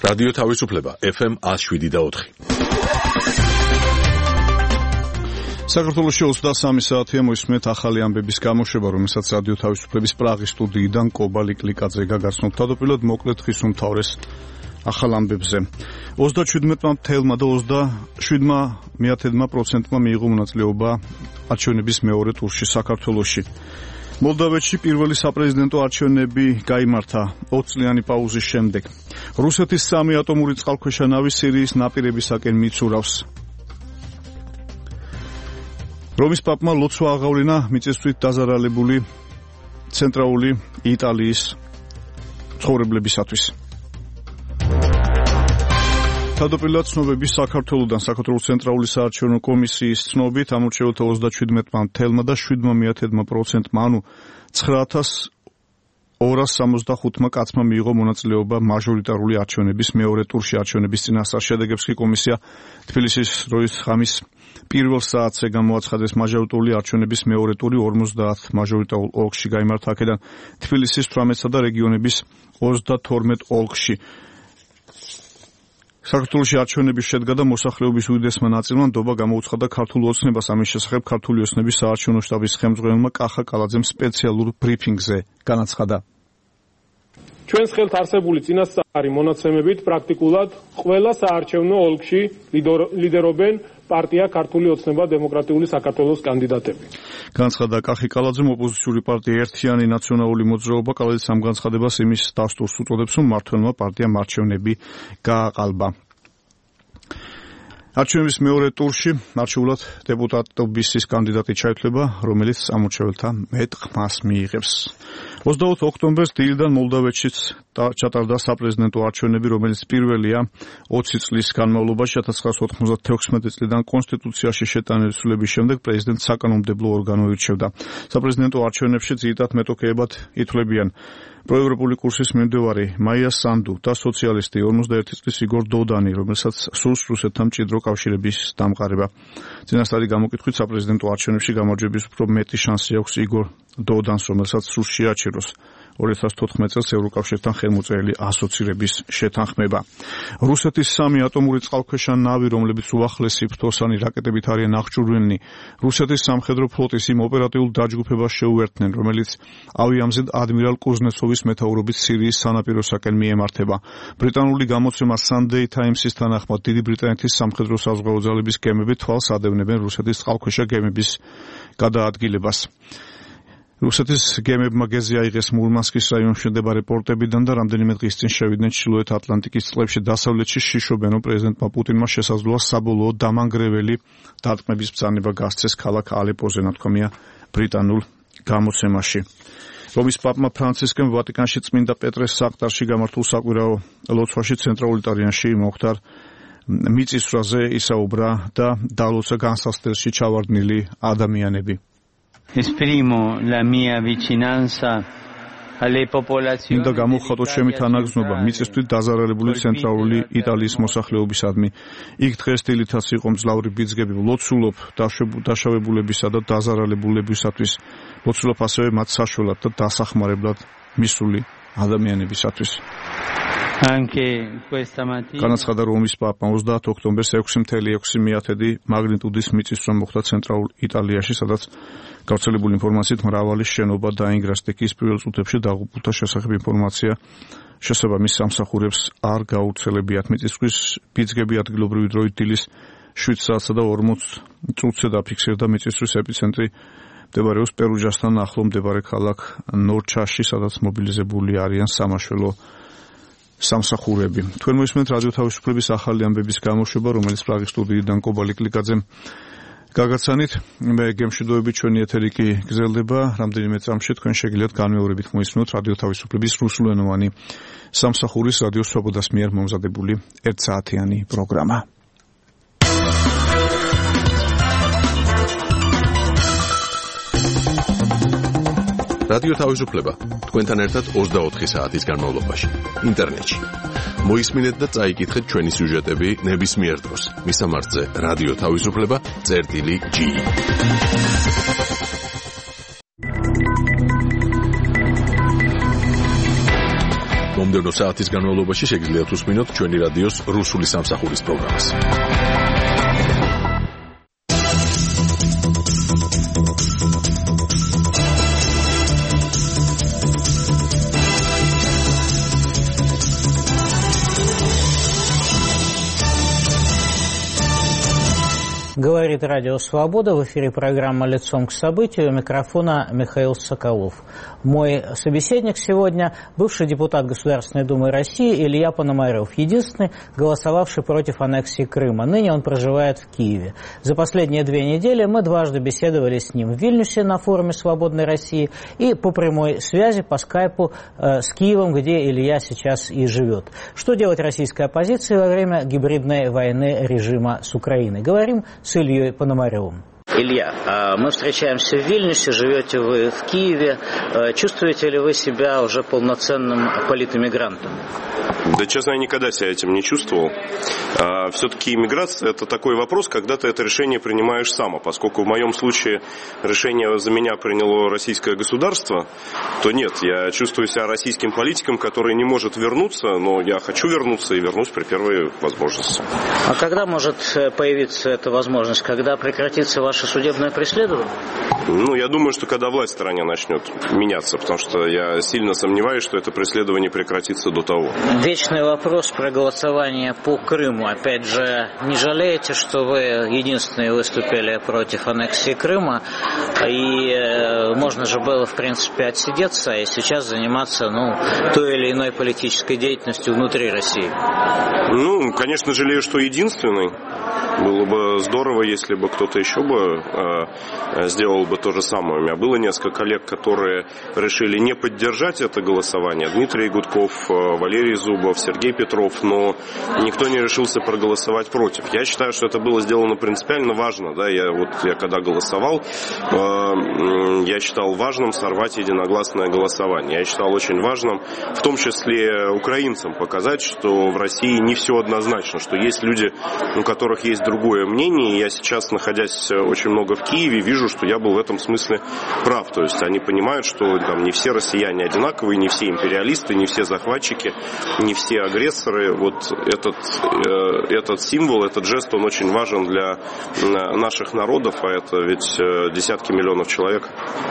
რადიო თავისუფლება FM 107.4. საქართველოში 23 საათია მოისმენთ ახალი ამბების გამოშვება, რომელსაც რადიო თავისუფლების პრაღის სტუდიიდან კობალი კლიკაძე გაგაცნობთ. თავდაპირველად მოკლედ ხის უმთავრეს ახალ ამბებზე. 37%-მა და 27%-მა მიიღო მონაწილეობა არჩევნების მეორე ტურში საქართველოში. მოლდოვეთში პირველი საპრეზიდენტო არჩევნები გაიმართა 20 წლიანი პაუზის შემდეგ. რუსეთის 3 ატომური წყალქვეშა ნავი სირიის ნაპირებისაკენ მიცურავს. რომის პაპმა ლოცვა აღავლინა მიწისქვით დაზარალებული ცენტრალური იტალიის ცხოვრებლებისათვის. თავდაპირველად ცნობები საქართველოსთან საქართველოს ცენტრალური საარჩევნო კომისიის ცნობით ამორჩეულთა 37%-მა და 7%-მა, ანუ 9265 კაცმა მიიღო მონაწილეობა მაჟორიტარული არჩევნების მეორე ტურში არჩევნების წინასწარ. შედეგებს კი კომისია თბილისის დროის ღამის პირველ საათზე გამოაცხადეს. მაჟორიტარული არჩევნების მეორე ტური 50 მაჟორიტარულ ოლქში გაიმართა, აქედან თბილისის 18 და რეგიონების 32 ოლქში. საქართველოში არჩევნების შედგა და მოსახლეობის უდიდესმა ნაწილმა ნდობა გამოუცხადა ქართულ ოცნებას. ამის შესახებ ქართული ოცნების საარჩევნო შტაბის ხელმძღვანელმა კახა კალაძემ სპეციალურ ბრიფინგზე განაცხადა. ჩვენს ხელთ არსებული წინასწარი მონაცემებით პრაქტიკულად ყველა საარჩევნო ოლქში ლიდერობენ პარტია ქართული ოცნება დემოკრატიული საქართველოს კანდიდატები. განაცხადა კახი კალაძემ. ოპოზიციური პარტია ერთიანი ნაციონალური მოძრაობა კალაძის ამ განცხადებას იმის დასტურს უწოდებს, რომ მმართველმა პარტიამ არჩევნები გააყალბა. არჩევნების მეორე ტურში არჩეულად დეპუტატობის კანდიდატი ჩაითვლება, რომელიც ამორჩეულთა მეტ ხმას მიიღებს. 20 ოქტომბერს დილიდან მოლდოვეთშიც ჩატარდა საპრეზიდენტო არჩევნები, რომელიც პირველია 20 წლის განმავლობაში. 1996 წლიდან კონსტიტუციაში შეტანილი ცვლილების შემდეგ პრეზიდენტს საკანონმდებლო ორგანო ირჩევდა. საპრეზიდენტო არჩევნებში ძირითად მეტოქეებად ითვლებიან პროევროპული კურსის მიმდევარი მაია სანდუ და სოციალისტი 51 წლის იგორ დოდანი, რომელსაც სურს რუსეთთან მჭიდრო კავშირების დამყარება. წინასწარი გამოკითხვით საპრეზიდენტო არჩევნებში გამარჯვების უფრო მეტი შანსი აქვს იგორ დოდანს, რომელსაც სურს შეაჩეროს 2014 წელს ევროკავშირთან ხელმოწერილი ასოცირების შეთანხმება. რუსეთის 3 ატომური წყალქვეშა ნავი, რომლებიც უახლესი ფრთოსანი რაკეტებით არიან აღჭურვილნი, რუსეთის სამხედრო ფლოტის იმ ოპერატიულ დაჯგუფებას შეუერთდნენ, რომელიც ავიამზედ ადმირალ კუზნეცოვის მეთაურობით სირიის სანაპიროსაკენ მიემართება. ბრიტანული გამოცემა Sunday Times-ის თანახმად, დიდი ბრიტანეთის სამხედრო საზღვაო ძალების გემები თვალს ადევნებენ რუსეთის წყალქვეშა გემების გადაადგილებას. რუსეთის გემებმა გეზი აიღეს მურმანსკის რაიონში მდებარე პორტებიდან და რამდენიმე დღის წინ შევიდნენ ჩრდილოეთ ატლანტიკის წყლებში. დასავლეთში შიშობენ, რომ პრეზიდენტმა პუტინმა შესაძლოა საბოლოო დამანგრეველი დარტყმების ბრძანება გასცეს ქალაქ ალეპოზე, ნათქვამია ბრიტანულ გამოცემაში. რომის პაპმა ფრანცისკემ ვატიკანში წმინდა პეტრეს საყდარში გამართულ საკვირაო ლოცვაში ცენტრალურ იტალიაში მომხდარ მიწისძვრაზე ისაუბრა და დალოცა განსასწრებში ჩავარდნილი ადამიანები. Esprimo la mia vicinanza alle popolazioni. მინდა გამოვხატოთ ჩემი თანაგზნობა მიწისქვით დაზარალებული ცენტრალური იტალიის მოსახლეობისადმი. იქ დღეს დილითაც იყო მძლავრი ბიძგები. ლოცულობ დაშავებულებისა და დაზარალებულებისათვის. ლოცულობ ასევე მათ საშველად და დასახმარებლად მისული ადამიანებისათვის. განაცხადა რომის პაპმა 20 ოქტომბერს 6.6 მაგნიტუდის მიწისძვრა მოხდა ცენტრალურ იტალიაში, სადაც გავრცელებული ინფორმაციით მრავალი შენობა დაინგრა. სტექის პირველ წუთებში დაღუპულთა შესახებ ინფორმაცია შესაბამის სამსახურებს არ გაუცელებიათ. მიწისძვრის ბიძგები ადგილობრივი დროით დილის 7 საათსა და 40 წუთზე დაფიქსირდა. მიწისძვრის ეპიცენტრი მდებარეობს პერუჯასთან ახლო მდებარე ქალაქ ნორჩაში, სადაც მობილიზებული არიან სამაშველო სამსახურები. თქვენ მოისმენთ რადიო თავისუფლების ახალი ამბების გამოშვება, რომელიც პრაღის სტუდიიდან კობალი კლიკაძემ გაგაცანით. მე გემშვიდობებით ჩვენი ეთერი კი გრძელდება. რამდენიმე წამში თქვენ შეგიძლიათ განმეორებით მოისმენოთ რადიო თავისუფლების რუსულენოვანი სამსახურის რადიო სვობოდას მიერ მომზადებული 1 საათიანი პროგრამა. რადიო თავისუფლება თქვენთან ერთად 24 საათის განმავლობაში ინტერნეტში. მოისმინეთ და წაიკითხეთ ჩვენი სიუჟეტები ნებისმიერ დროს. მისამართზე რადიო თავისუფლება.gi. მომდევნო საათის განმავლობაში შეგიძლიათ უსმინოთ ჩვენი რადიოს რუსული სამსახურის პროგრამას. Говорит Радио Свобода. В эфире программа «Лицом к событию». У микрофона Михаил Соколов. Мой собеседник сегодня – бывший депутат Государственной Думы России Илья Пономарев, единственный, голосовавший против аннексии Крыма. Ныне он проживает в Киеве. За последние 2 недели мы дважды беседовали с ним в Вильнюсе на форуме «Свободной России» и по прямой связи по скайпу с Киевом, где Илья сейчас и живет. Что делать российской оппозиции во время гибридной войны режима с Украиной? Говорим с Ильей Пономаревым. Илья, мы встречаемся в Вильнюсе, живете вы в Киеве. Чувствуете ли вы себя уже полноценным политэмигрантом? Да, честно, я никогда себя этим не чувствовал. Все-таки иммиграция – это такой вопрос, когда ты это решение принимаешь сам. Поскольку в моем случае решение за меня приняло российское государство, то нет, я чувствую себя российским политиком, который не может вернуться, но я хочу вернуться и вернусь при первой возможности. А когда может появиться эта возможность? Когда прекратится ваше судебное преследование? Я думаю, что когда власть в стране начнет меняться, потому что я сильно сомневаюсь, что это преследование прекратится до того. Вечный вопрос про голосование по Крыму. Опять же, не жалеете, что вы единственные выступили против аннексии Крыма? И можно же было, в принципе, отсидеться и сейчас заниматься, той или иной политической деятельностью внутри России. Конечно, жалею, что единственный. Было бы здорово, если бы кто-то еще бы сделал бы то же самое. У меня было несколько коллег, которые решили не поддержать это голосование. Дмитрий Гудков, Валерий Зубов, Сергей Петров, но никто не решился проголосовать против. Я считаю, что это было сделано принципиально важно. Да? Я когда голосовал, я считал важным сорвать единогласное голосование. Я считал очень важным, в том числе украинцам, показать, что в России не все однозначно, что есть люди, у которых есть другое мнение. И я сейчас, находясь очень много в Киеве, вижу, что я был в этом смысле прав. То есть они понимают, что не все россияне одинаковые, не все империалисты, не все захватчики, не все агрессоры. Этот символ, этот жест, он очень важен для наших народов, а это ведь десятки миллионов человек.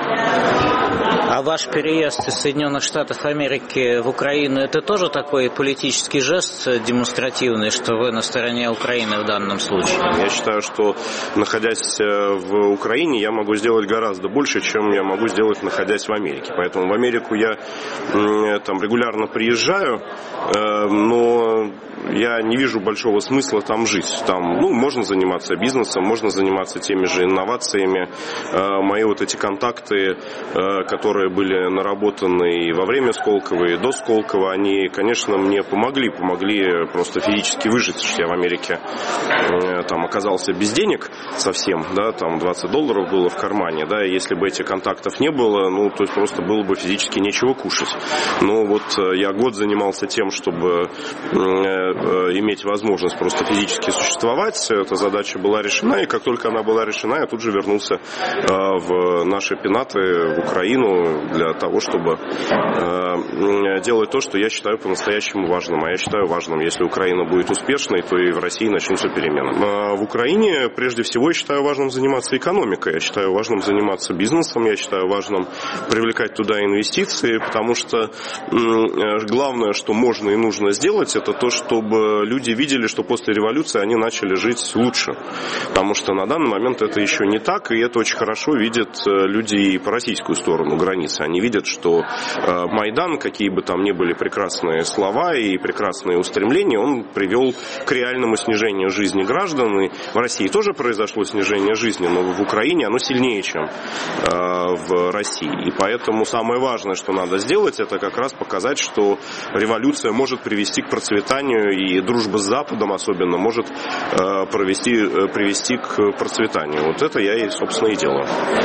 А ваш переезд из Соединенных Штатов Америки в Украину, это тоже такой политический жест демонстративный, что вы на стороне Украины в данном случае? Я считаю, что, находясь в Украине, я могу сделать гораздо больше, чем я могу сделать, находясь в Америке. Поэтому в Америку я регулярно приезжаю, но я не вижу большого смысла там жить. Там, можно заниматься бизнесом, можно заниматься теми же инновациями. Мои эти контакты, которые были наработаны и во время Сколково, и до Сколково, они, конечно, мне помогли просто физически выжить. Я в Америке оказался без денег совсем, да, там $20 было в кармане, да, и если бы этих контактов не было, то есть просто было бы физически нечего кушать. Но я год занимался тем, чтобы иметь возможность просто физически существовать. Эта задача была решена, и как только она была решена, я тут же вернулся в наши пенаты, в Украину, для того, чтобы делать то, что я считаю по-настоящему важным. А я считаю важным, если Украина будет успешной, то и в России начнутся перемены. В Украине, прежде всего, я считаю важным заниматься экономикой, я считаю важным заниматься бизнесом, я считаю важным привлекать туда инвестиции, потому что главное, что можно и нужно сделать, это то, чтобы люди видели, что после революции они начали жить лучше. Потому что на данный момент это еще не так, и это очень хорошо видят люди и по российскую сторону границы. Они видят, что Майдан, какие бы там ни были прекрасные слова и прекрасные устремления, он привел к реальному снижению жизни граждан. И в России тоже произошло снижение жизни, но в Украине оно сильнее, чем в России. И поэтому самое важное, что надо сделать, это как раз показать, что революция может привести к процветанию, и дружба с Западом особенно может привести к процветанию. Вот это я, собственно, и делаю.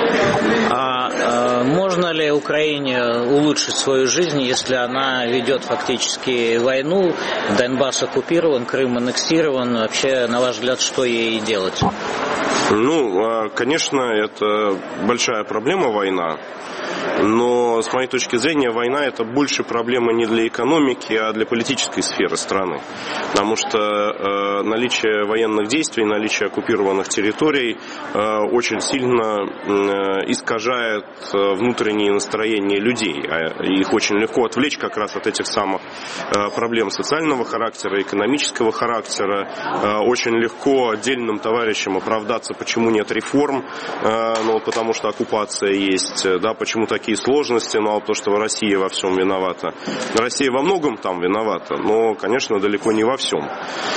Можно ли Украине улучшить свою жизнь, если она ведет фактически войну? Донбасс оккупирован, Крым аннексирован. Вообще, на ваш взгляд, что ей делать? Конечно, это большая проблема, война. Но, с моей точки зрения, война – это больше проблема не для экономики, а для политической сферы страны. Потому что наличие военных действий, наличие оккупированных территорий очень сильно искажает внутренние настроения людей. Их очень легко отвлечь как раз от этих самых проблем социального характера, экономического характера. Очень легко отдельным товарищам оправдаться, почему нет реформ, потому что оккупация есть, да, почему такие сложности, потому что Россия во всем виновата. Россия во многом там виновата, но, конечно, далеко не во всем.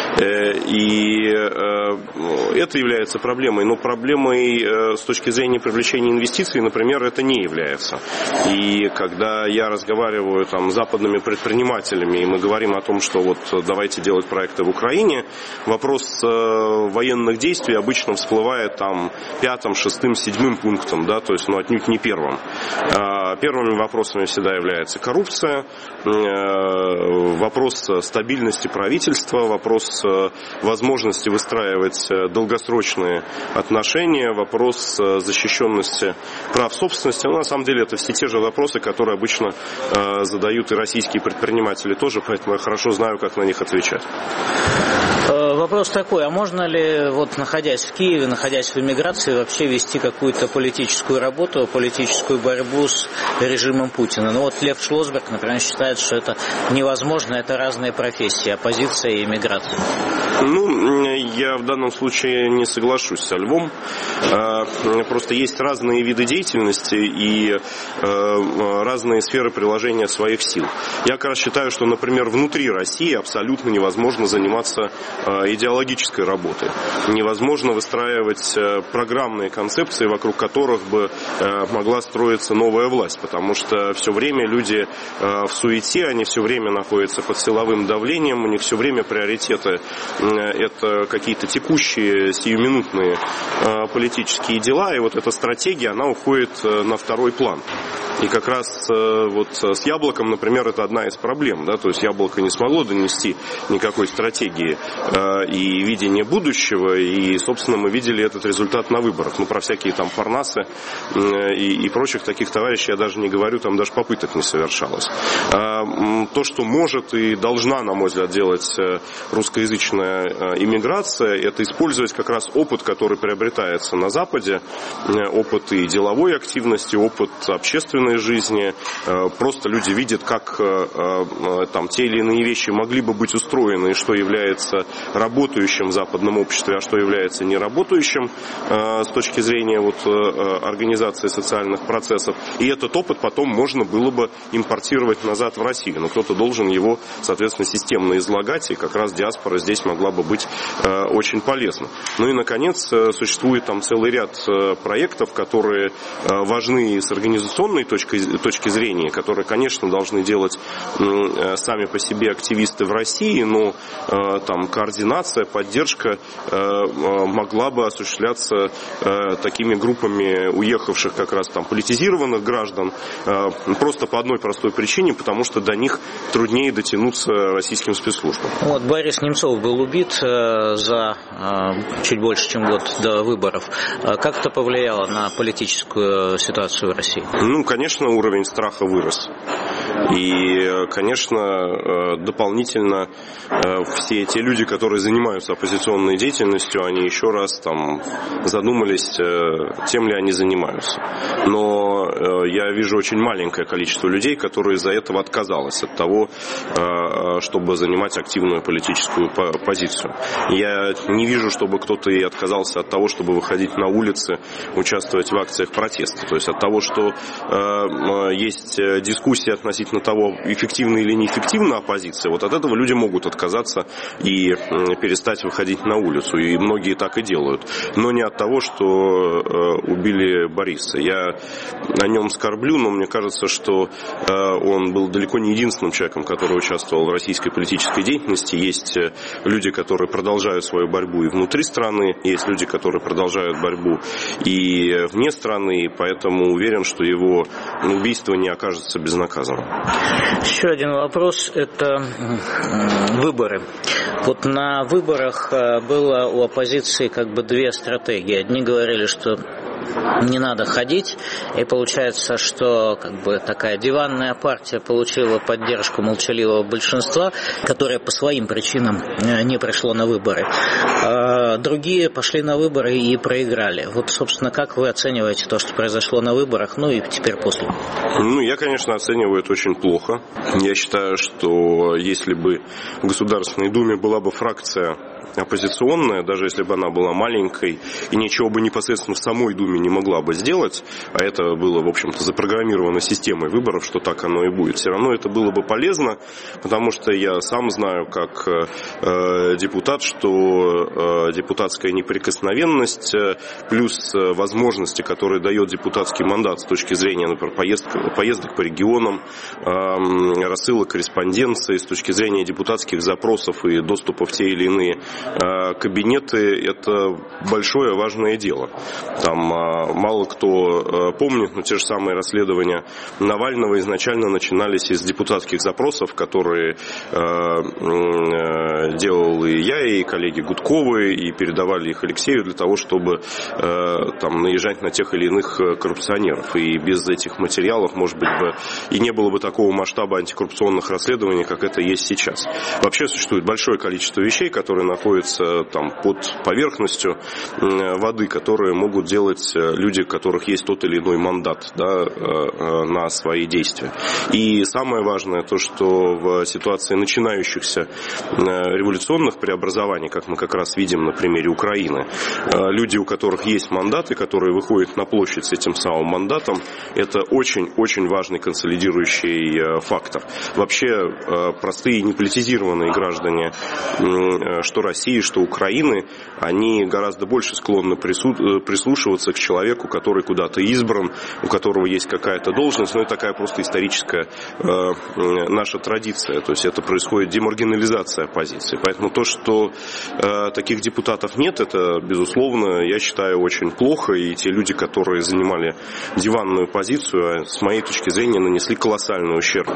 И это является проблемой, но проблемой с точки зрения привлечения инвестиций, например, это не является. И когда я разговариваю там с западными предпринимателями, и мы говорим о том, что вот давайте делать проекты в Украине, вопрос военных действий обычно всплывает там 5-м, 6-м, 7-м пунктом, да, то есть, отнюдь не первым. Первыми вопросами всегда является коррупция, вопрос стабильности правительства, вопрос возможности выстраивать долгосрочные отношения, вопрос защищенности прав собственности. Но на самом деле это все те же вопросы, которые обычно задают и российские предприниматели тоже, поэтому я хорошо знаю, как на них отвечать. Вопрос такой, а можно ли, находясь в Киеве, находясь в эмиграции, вообще вести какую-то политическую работу, политическую борьбу с режимом Путина? Лев Шлосберг, например, считает, что это невозможно, это разные профессии, оппозиция и эмиграция. Я в данном случае не соглашусь со Львом. Просто есть разные виды деятельности и разные сферы приложения своих сил. Я как раз считаю, что, например, внутри России абсолютно невозможно заниматься идеологической работой. Невозможно выстраивать программные концепции, вокруг которых бы могла строиться новая власть, потому что все время люди в суете, они все время находятся под силовым давлением, у них все время приоритеты это какие-то текущие, сиюминутные политические дела, и эта стратегия, она уходит на второй план. И как раз с Яблоком, например, это одна из проблем, да, то есть Яблоко не смогло донести никакой стратегии и видения будущего, и, собственно, мы видели этот результат на выборах. Про всякие там Парнасы и прочих таких товарищей я даже не говорю, там даже попыток не совершалось. То, что может и должна, на мой взгляд, делать русскоязычная иммиграция, это использовать как раз опыт, который приобретается на Западе, опыт и деловой активности, опыт общественной жизни. Просто люди видят, как там те или иные вещи могли бы быть устроены, и что является работающим в западном обществе, а что является неработающим с точки зрения организации социальных процессов. И этот опыт потом можно было бы импортировать назад в Россию. Но кто-то должен его, соответственно, системно излагать, и как раз диаспора здесь могла бы быть очень полезна. И, наконец, существует там целый ряд проектов, которые важны с организационной точки зрения, которые, конечно, должны делать сами по себе активисты в России, но там координация, поддержка могла бы осуществляться такими группами уехавших как раз там политизированных граждан, просто по одной простой причине, потому что до них труднее дотянуться российским спецслужбам. Борис Немцов был убит за чуть больше, чем год до выборов. Как это повлияло на политическую ситуацию в России? Конечно, уровень страха вырос. И, конечно, дополнительно все те люди, которые занимаются оппозиционной деятельностью, они еще раз там задумались, тем ли они занимаются. Но я вижу очень маленькое количество людей, которые из-за этого отказалось от того, чтобы занимать активную политическую позицию. Я не вижу, чтобы кто-то и отказался от того, чтобы выходить на улицы, участвовать в акциях протеста. То есть от того, что есть дискуссия относительно того, эффективна или неэффективна оппозиция, от этого люди могут отказаться и перестать выходить на улицу. И многие так и делают. Но не от того, что убили Бориса. Я о нем скорблю, но мне кажется, что он был далеко не единственным человеком, который участвовал в российской политической деятельности. Есть люди, которые продолжают свою борьбу и внутри страны, есть люди, которые продолжают борьбу и вне страны, и поэтому уверен, что его убийство не окажется безнаказанным. Еще один вопрос – это выборы. На выборах было у оппозиции две стратегии. Одни говорили, что не надо ходить. И получается, что как бы такая диванная партия получила поддержку молчаливого большинства, которое по своим причинам не пришло на выборы. Другие пошли на выборы и проиграли. Вот, собственно, как вы оцениваете то, что произошло на выборах, ну и теперь после? Я, конечно, оцениваю это очень плохо. Я считаю, что если бы в Государственной Думе была бы фракция оппозиционная, даже если бы она была маленькой и ничего бы непосредственно в самой Думе не могла бы сделать, а это было, в общем-то, запрограммировано системой выборов, что так оно и будет, все равно это было бы полезно, потому что я сам знаю, как депутат, что депутатская неприкосновенность плюс возможности, которые дает депутатский мандат с точки зрения, например, поездок по регионам, рассылок корреспонденции, с точки зрения депутатских запросов и доступа в те или иные кабинеты, это большое важное дело. Там мало кто помнит, но те же самые расследования Навального изначально начинались из депутатских запросов, которые делал и я, и коллеги Гудковы, и передавали их Алексею для того, чтобы там наезжать на тех или иных коррупционеров. И без этих материалов, может быть, бы и не было бы такого масштаба антикоррупционных расследований, как это есть сейчас. Вообще существует большое количество вещей, которые находятся там под поверхностью воды, которые могут делать люди, у которых есть тот или иной мандат, да, на свои действия. И самое важное то, что в ситуации начинающихся революционных преобразований, как мы как раз видим на примере Украины, люди, у которых есть мандаты, которые выходят на площадь с этим самым мандатом, это очень-очень важный консолидирующий фактор. Вообще простые неполитизированные граждане, что России, что Украины, они гораздо больше склонны прислушиваться к человеку, который куда-то избран, у которого есть какая-то должность, но это такая просто историческая наша традиция, то есть это происходит демаргинализация оппозиции. Поэтому то, что таких депутатов нет, это, безусловно, я считаю, очень плохо, и те люди, которые занимали диванную позицию, с моей точки зрения, нанесли колоссальный ущерб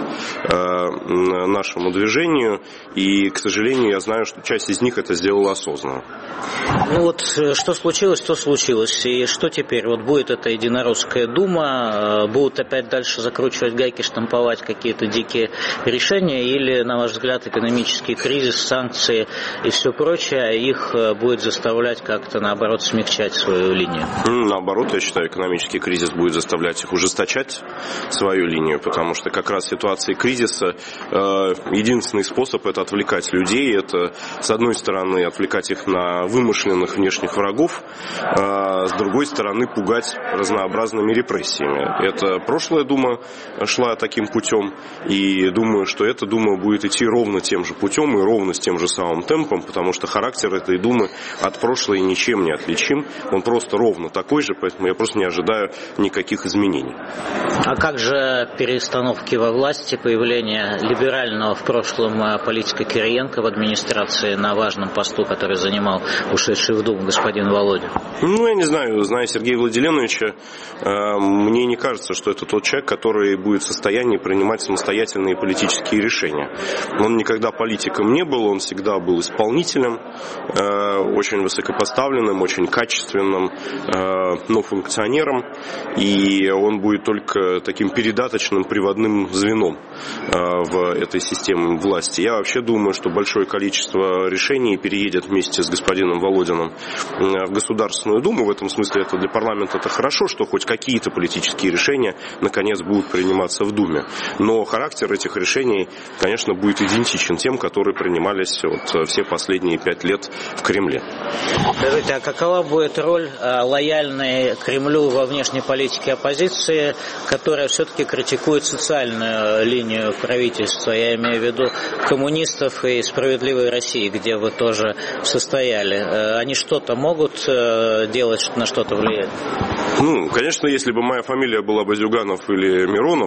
нашему движению, и, к сожалению, я знаю, что часть из них это сделала осознанно. Ну вот, что случилось, то случилось. И что теперь? Вот будет эта единоросская дума, будут опять дальше закручивать гайки, штамповать какие-то дикие решения, или, на ваш взгляд, экономический кризис, санкции и все прочее, их будет заставлять как-то, наоборот, смягчать свою линию? Наоборот, я считаю, экономический кризис будет заставлять их ужесточать свою линию, потому что как раз в ситуации кризиса единственный способ — это отвлекать людей, это, с одной стороны, отвлекать их на вымышленных внешних врагов, а с другой стороны, пугать разнообразными репрессиями. Это прошлая Дума шла таким путем, и думаю, что эта Дума будет идти ровно тем же путем и ровно с тем же самым темпом, потому что характер этой Думы от прошлой ничем не отличим, он просто ровно такой же, поэтому я просто не ожидаю никаких изменений. А как же перестановки во власти, появление либерального в прошлом политика Кириенко в администрации на важном посту, который занимал ушедший в Думу господин Володин? Я не знаю, зная Сергея Владимировича, мне не кажется, что это тот человек, который будет в состоянии принимать самостоятельные политические решения. Он никогда политиком не был, он всегда был исполнителем, очень высокопоставленным, очень качественным, но функционером, и он будет только таким передаточным приводным звеном в этой системе власти. Я вообще думаю, что большое количество решений переедет вместе с господином Володиным в Государственную Думу. В этом смысле это для парламента это хорошо, что хоть какие-то политические решения наконец будут приниматься в Думе. Но характер этих решений, конечно, будет идентичен тем, которые принимались все последние 5 лет в Кремле. Скажите, а какова будет роль лояльной Кремлю во внешней политике оппозиции, которая все-таки критикует социальную линию правительства? Я имею в виду коммунистов и «Справедливой России», где вы тоже состояли. Они что-то могут делать, на что-то влиять? Конечно, если бы моя фамилия была бы Зюганов или Миронов,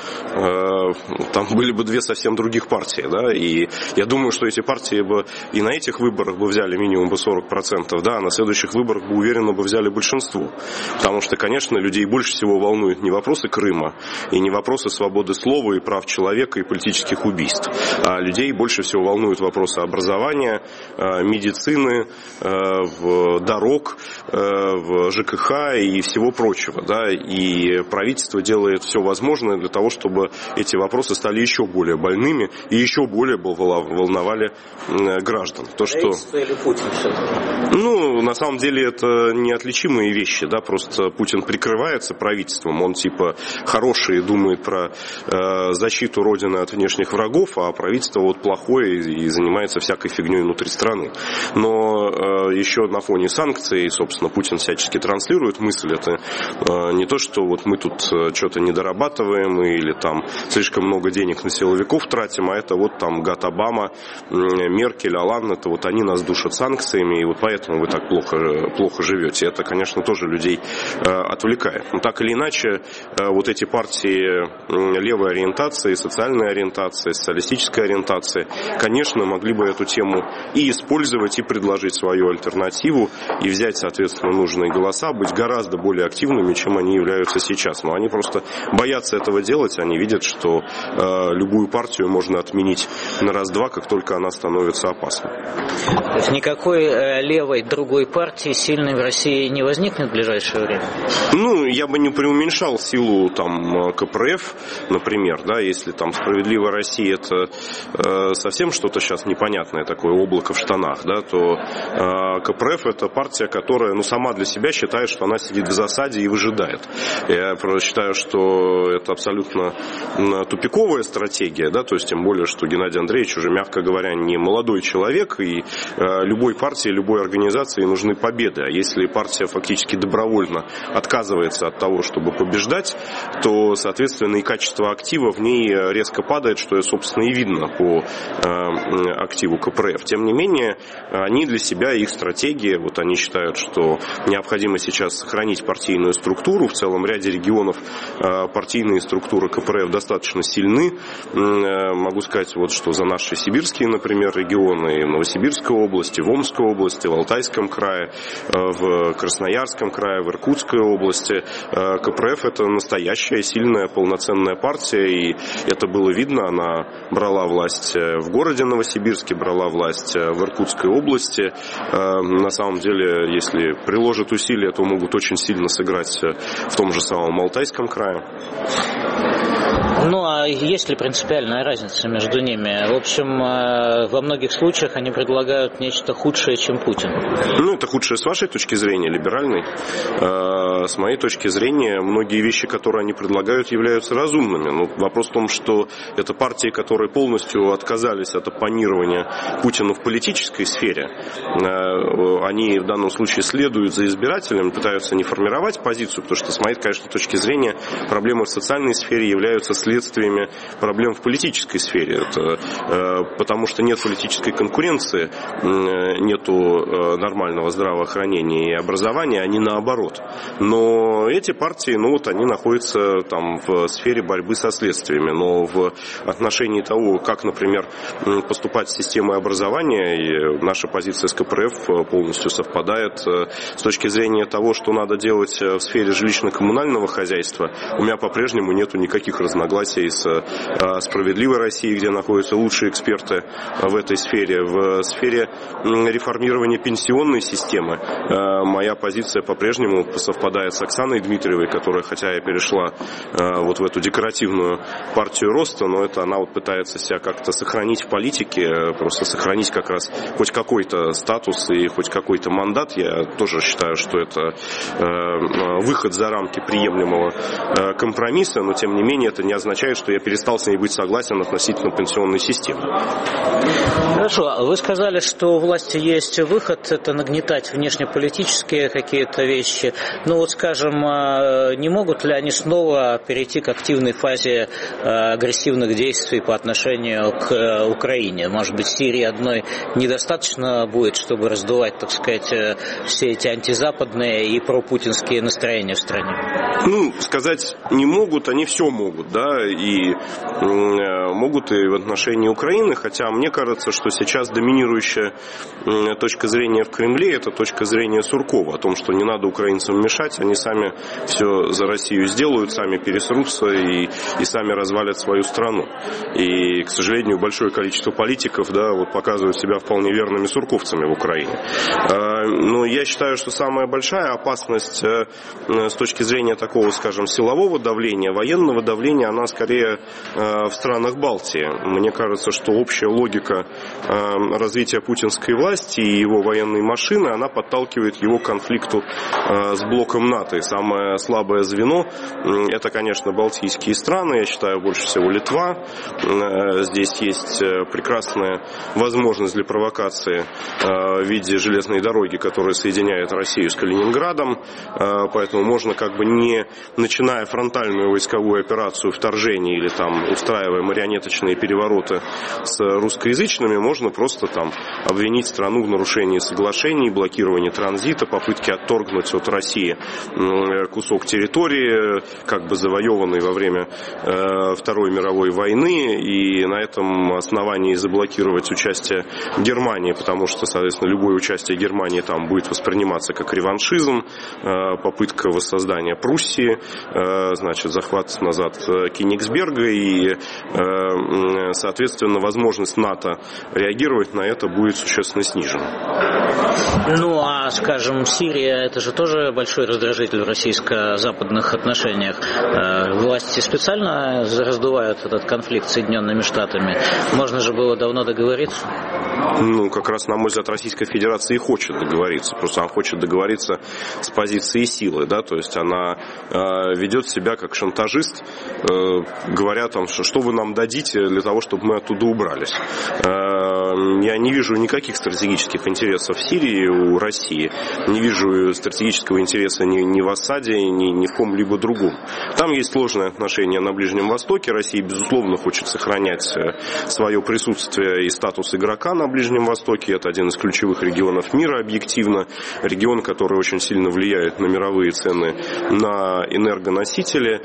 там были бы две совсем других партии, да, и я думаю, что эти партии бы и на этих выборах бы взяли минимум максимум бы 40%, да, а на следующих выборах бы уверенно бы взяли большинство. Потому что, конечно, людей больше всего волнуют не вопросы Крыма и не вопросы свободы слова и прав человека и политических убийств, а людей больше всего волнуют вопросы образования, медицины, дорог, в ЖКХ и всего прочего, да, и правительство делает все возможное для того, чтобы эти вопросы стали еще более больными и еще более волновали граждан. То, что... Или Путин все-таки? Ну, на самом деле это неотличимые вещи, да, просто Путин прикрывается правительством, он типа хороший и думает про защиту Родины от внешних врагов, а правительство вот плохое и занимается всякой фигней внутри страны. Но еще на фоне санкций, собственно, Путин всячески транслирует мысль, это не то, что вот мы тут что-то не дорабатываем или там слишком много денег на силовиков тратим, а это вот там гад Обама, Меркель, Оланд, это вот они нас душат санкциями, и вот поэтому вы так плохо живете. Это, конечно, тоже людей отвлекает. Но так или иначе, вот эти партии левой ориентации, социальной ориентации, социалистической ориентации, конечно, могли бы эту тему и использовать, и предложить свою альтернативу, и взять, соответственно, нужные голоса, быть гораздо более активными, чем они являются сейчас. Но они просто боятся этого делать, они видят, что любую партию можно отменить на раз-два, как только она становится опасной. То есть никакой левой другой партии сильной в России не возникнет в ближайшее время? Ну, я бы не преуменьшал силу там КПРФ, например, да, если там «Справедливая Россия» это совсем что-то сейчас непонятное, такое облако в штанах, да, то КПРФ это партия, которая, ну, сама для себя считает, что она сидит в засаде и выжидает. Я просто считаю, что это абсолютно тупиковая стратегия, да, то есть тем более, что Геннадий Андреевич уже, мягко говоря, не молодой человек, и любой партии, любой организации нужны победы. А если партия фактически добровольно отказывается от того, чтобы побеждать, то, соответственно, и качество актива в ней резко падает, что, собственно, и видно по активу КПРФ. Тем не менее, они для себя, их стратегия, вот они считают, что необходимо сейчас сохранить партийную структуру. В целом ряде регионов партийные структуры КПРФ достаточно сильны. Могу сказать, вот, что за наши сибирские, например, регионы, в Новосибирской области, в Омской области, в Алтайском крае, в Красноярском крае, в Иркутской области КПРФ это настоящая, сильная, полноценная партия, и это было видно. Она брала власть в городе Новосибирске, брала власть в Иркутской области. На самом деле, если приложат усилия, то могут очень сильно сыграть в том же самом Алтайском крае. Ну, а есть ли принципиальная разница между ними? В общем, во многих случаях они предлагают нечто худшее, чем Путин. Ну, это худшее с вашей точки зрения, либеральной. С моей точки зрения, многие вещи, которые они предлагают, являются разумными. Но вопрос в том, что это партии, которые полностью отказались от оппонирования Путину в политической сфере. Они в данном случае следуют за избирателями, пытаются не формировать позицию, потому что, с моей, конечно, точки зрения, проблемы в социальной сфере являются следствиями проблем в политической сфере. Это, потому что нет политической конкуренции, нету нормального здравоохранения и образования, они наоборот. Но эти партии, ну вот они находятся там в сфере борьбы со следствиями. Но в отношении того, как, например, поступать с системой образования, и наша позиция с КПРФ полностью совпадает. С точки зрения того, что надо делать в сфере жилищно-коммунального хозяйства, у меня по-прежнему нету никаких разногласий с «Справедливой Россией», где находятся лучшие эксперты в этой сфере. В сфере реформирования пенсионной системы моя позиция по-прежнему совпадает с Оксаной Дмитриевой, которая, хотя и перешла вот в эту декоративную партию роста, но это она вот пытается себя как-то сохранить в политике, просто сохранить как раз хоть какой-то статус и хоть какой-то мандат. Я тоже считаю, что это выход за рамки приемлемого компромисса, но тем не менее это не означает, что я перестал с ней быть согласен относительно пенсионной системы. Хорошо. Вы сказали, что у власти есть выход, это нагнетать внешнеполитические какие-то вещи. Но вот, скажем, не могут ли они снова перейти к активной фазе агрессивных действий по отношению к Украине? Может быть, Сирии одной недостаточно будет, чтобы раздувать, так сказать, все эти антизападные и пропутинские настроения в стране? Ну, сказать не могут, они все могут, да, и могут и в отношении Украины, хотя мне кажется, что сейчас доминирующая точка зрения в Кремле – это точка зрения Суркова, о том, что не надо украинцам мешать, они сами все за Россию сделают, сами пересрутся и сами развалят свою страну. И, к сожалению, большое количество политиков, да, вот показывают себя вполне верными сурковцами в Украине. Но я считаю, что самая большая опасность с точки зрения такого, скажем, силового давления, военного давления, она скорее в странах Балтии. Мне кажется, что общая логика развития путинской власти и его военной машины, она подталкивает его к конфликту с блоком НАТО. И самое слабое звено – это, конечно, балтийские страны, я считаю, больше всего Литва. Здесь есть прекрасная возможность для провокации в виде железной дороги, которая соединяет Россию с Калининградом. Поэтому можно, как бы не начиная фронтальную войсковую операцию вторжения или там устраивая марионеточные перевороты с русскоязычными, можно просто там обвинить страну в нарушении соглашений, блокировании транзита, попытке отторгнуть от России кусок территории, как бы завоеванный во время Второй мировой войны, и на этом основании заблокировать участие Германии, потому что, соответственно, любое участие Германии там будет восприниматься как реваншизм, попытка воссоздания Пруссии, значит, захват назад Кенигсберга, и, соответственно, возможность НАТО реагировать на это будет существенно снижена. Ну, а, скажем, Сирия, это же тоже большой раздражитель в российско-западных отношениях. Власти специально раздувают этот конфликт с Соединенными Штатами. Можно же было давно договориться. Ну, как раз, на мой взгляд, Российская Федерация и хочет договориться. Просто она хочет договориться с позиции силы, да, то есть она ведет себя как шантажист, говоря там, что вы нам дадите для того, чтобы мы оттуда убрались. Я не вижу никаких стратегических интересов в Сирии у России, не вижу стратегического интереса ни в Асаде, ни в ком-либо другом. Там есть сложные отношения на Ближнем Востоке. Россия, безусловно, хочет сохранять свое присутствие и статус игрока на Ближнем Востоке. Это один из ключевых регионов мира, объективно. Регион, который очень сильно влияет на мировые цены на энергоносители.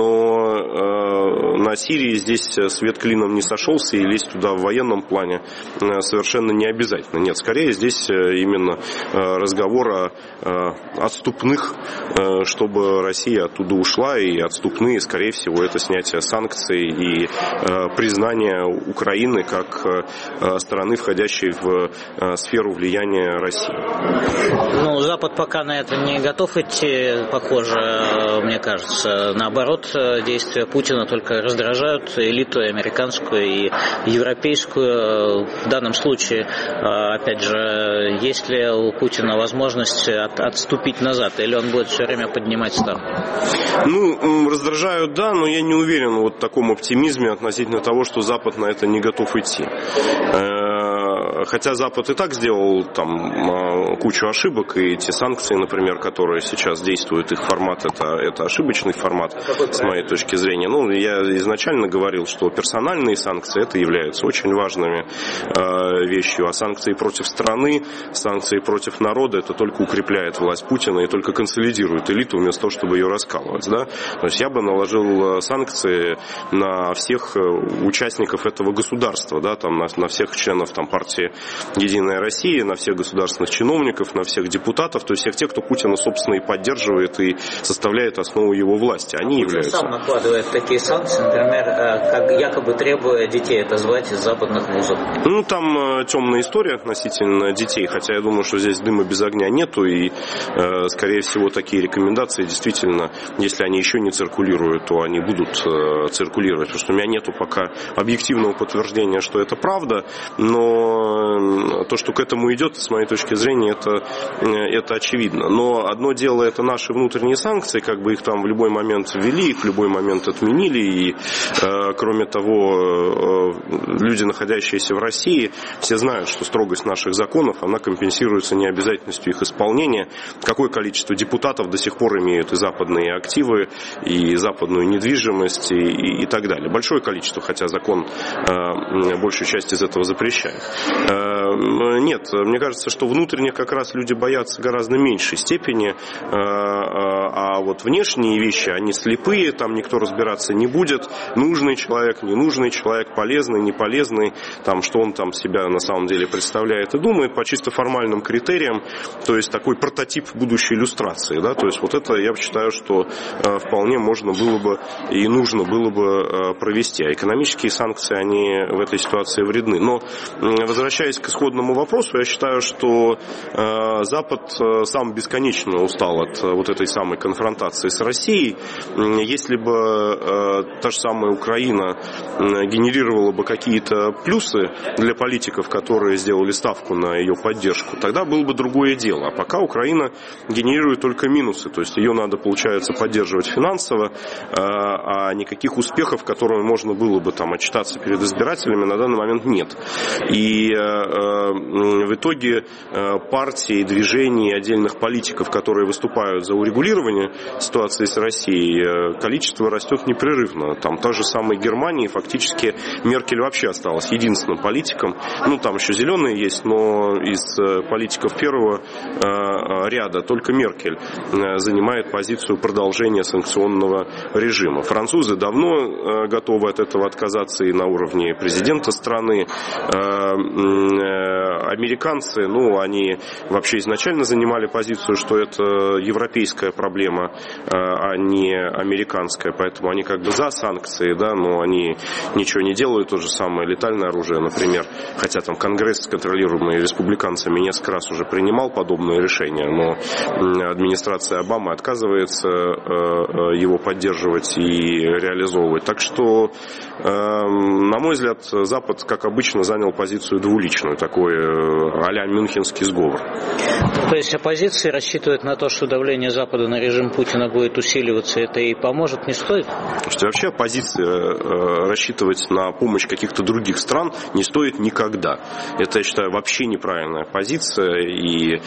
Но на Сирии здесь свет клином не сошелся, и лезть туда в военном плане совершенно не обязательно. Нет, скорее здесь именно разговор о отступных, чтобы Россия оттуда ушла, и отступные, скорее всего, это снятие санкций и признание Украины как страны, входящей в сферу влияния России. Ну, Запад пока на это не готов идти, похоже, мне кажется. Наоборот, действия Путина только раздражают элиту американскую и европейскую. В данном случае, опять же, есть ли у Путина возможность отступить назад, или он будет все время поднимать ставку? Ну, раздражают, да, но я не уверен вот в таком оптимизме относительно того, что Запад на это не готов идти. Хотя Запад и так сделал там кучу ошибок, и те санкции, например, которые сейчас действуют, их формат это ошибочный формат, с моей точки зрения. Ну, я изначально говорил, что персональные санкции это являются очень важными вещью, а санкции против страны, санкции против народа это только укрепляет власть Путина и только консолидирует элиту вместо того, чтобы ее раскалывать. Да? То есть я бы наложил санкции на всех участников этого государства, да, там, на всех членов там, партии «Единая Россия», на всех государственных чиновников, на всех депутатов, то есть всех тех, кто Путина, собственно, и поддерживает, и составляет основу его власти. Они являются... Путин сам накладывает такие санкции, например, как якобы требуя детей отозвать из западных вузов. Ну, там темная история относительно детей, хотя я думаю, что здесь дыма без огня нету, и, скорее всего, такие рекомендации действительно, если они еще не циркулируют, то они будут циркулировать, потому что у меня нету пока объективного подтверждения, что это правда, но то, что к этому идет, с моей точки зрения, это очевидно. Но одно дело это наши внутренние санкции, как бы их там в любой момент ввели, их в любой момент отменили. И, кроме того, люди, находящиеся в России, все знают, что строгость наших законов, она компенсируется необязательностью их исполнения. Какое количество депутатов до сих пор имеют и западные активы, и западную недвижимость, и так далее. Большое количество, хотя закон большую часть из этого запрещает. Нет, мне кажется, что внутренних как раз люди боятся гораздо меньшей степени, а вот внешние вещи, они слепые, там никто разбираться не будет, нужный человек, ненужный человек, полезный, не полезный, там, что он там себя на самом деле представляет и думает по чисто формальным критериям, то есть такой прототип будущей иллюстрации, да, то есть вот это я считаю, что вполне можно было бы и нужно было бы провести, а экономические санкции, они в этой ситуации вредны. Но, возвращаясь к исходному вопросу, я считаю, что Запад сам бесконечно устал от вот этой самой конфронтации с Россией. Если бы та же самая Украина генерировала бы какие-то плюсы для политиков, которые сделали ставку на ее поддержку, тогда было бы другое дело. А пока Украина генерирует только минусы, то есть ее надо, получается, поддерживать финансово, а никаких успехов, которыми можно было бы там отчитаться перед избирателями, на данный момент нет. И в итоге партии, движения, отдельных политиков, которые выступают за урегулирование ситуации с Россией, количество растет непрерывно. Там та же самая Германия, фактически Меркель вообще осталась единственным политиком. Ну, там еще зеленые есть, но из политиков первого ряда только Меркель занимает позицию продолжения санкционного режима. Французы давно готовы от этого отказаться и на уровне президента страны. Американцы, ну, они вообще изначально занимали позицию, что это европейская проблема, а не американская, поэтому они как бы за санкции, да, но они ничего не делают, то же самое летальное оружие, например, хотя там Конгресс, контролируемый республиканцами, несколько раз уже принимал подобные решения, но администрация Обамы отказывается его поддерживать и реализовывать. Так что, на мой взгляд, Запад, как обычно, занял позицию двуличную, такой а-ля Мюнхенский сговор. То есть оппозиция рассчитывает на то, что давление Запада на режим Путина будет усиливаться, это и поможет, не стоит? Слушайте, вообще оппозиция рассчитывать на помощь каких-то других стран не стоит никогда. Это, я считаю, вообще неправильная позиция, и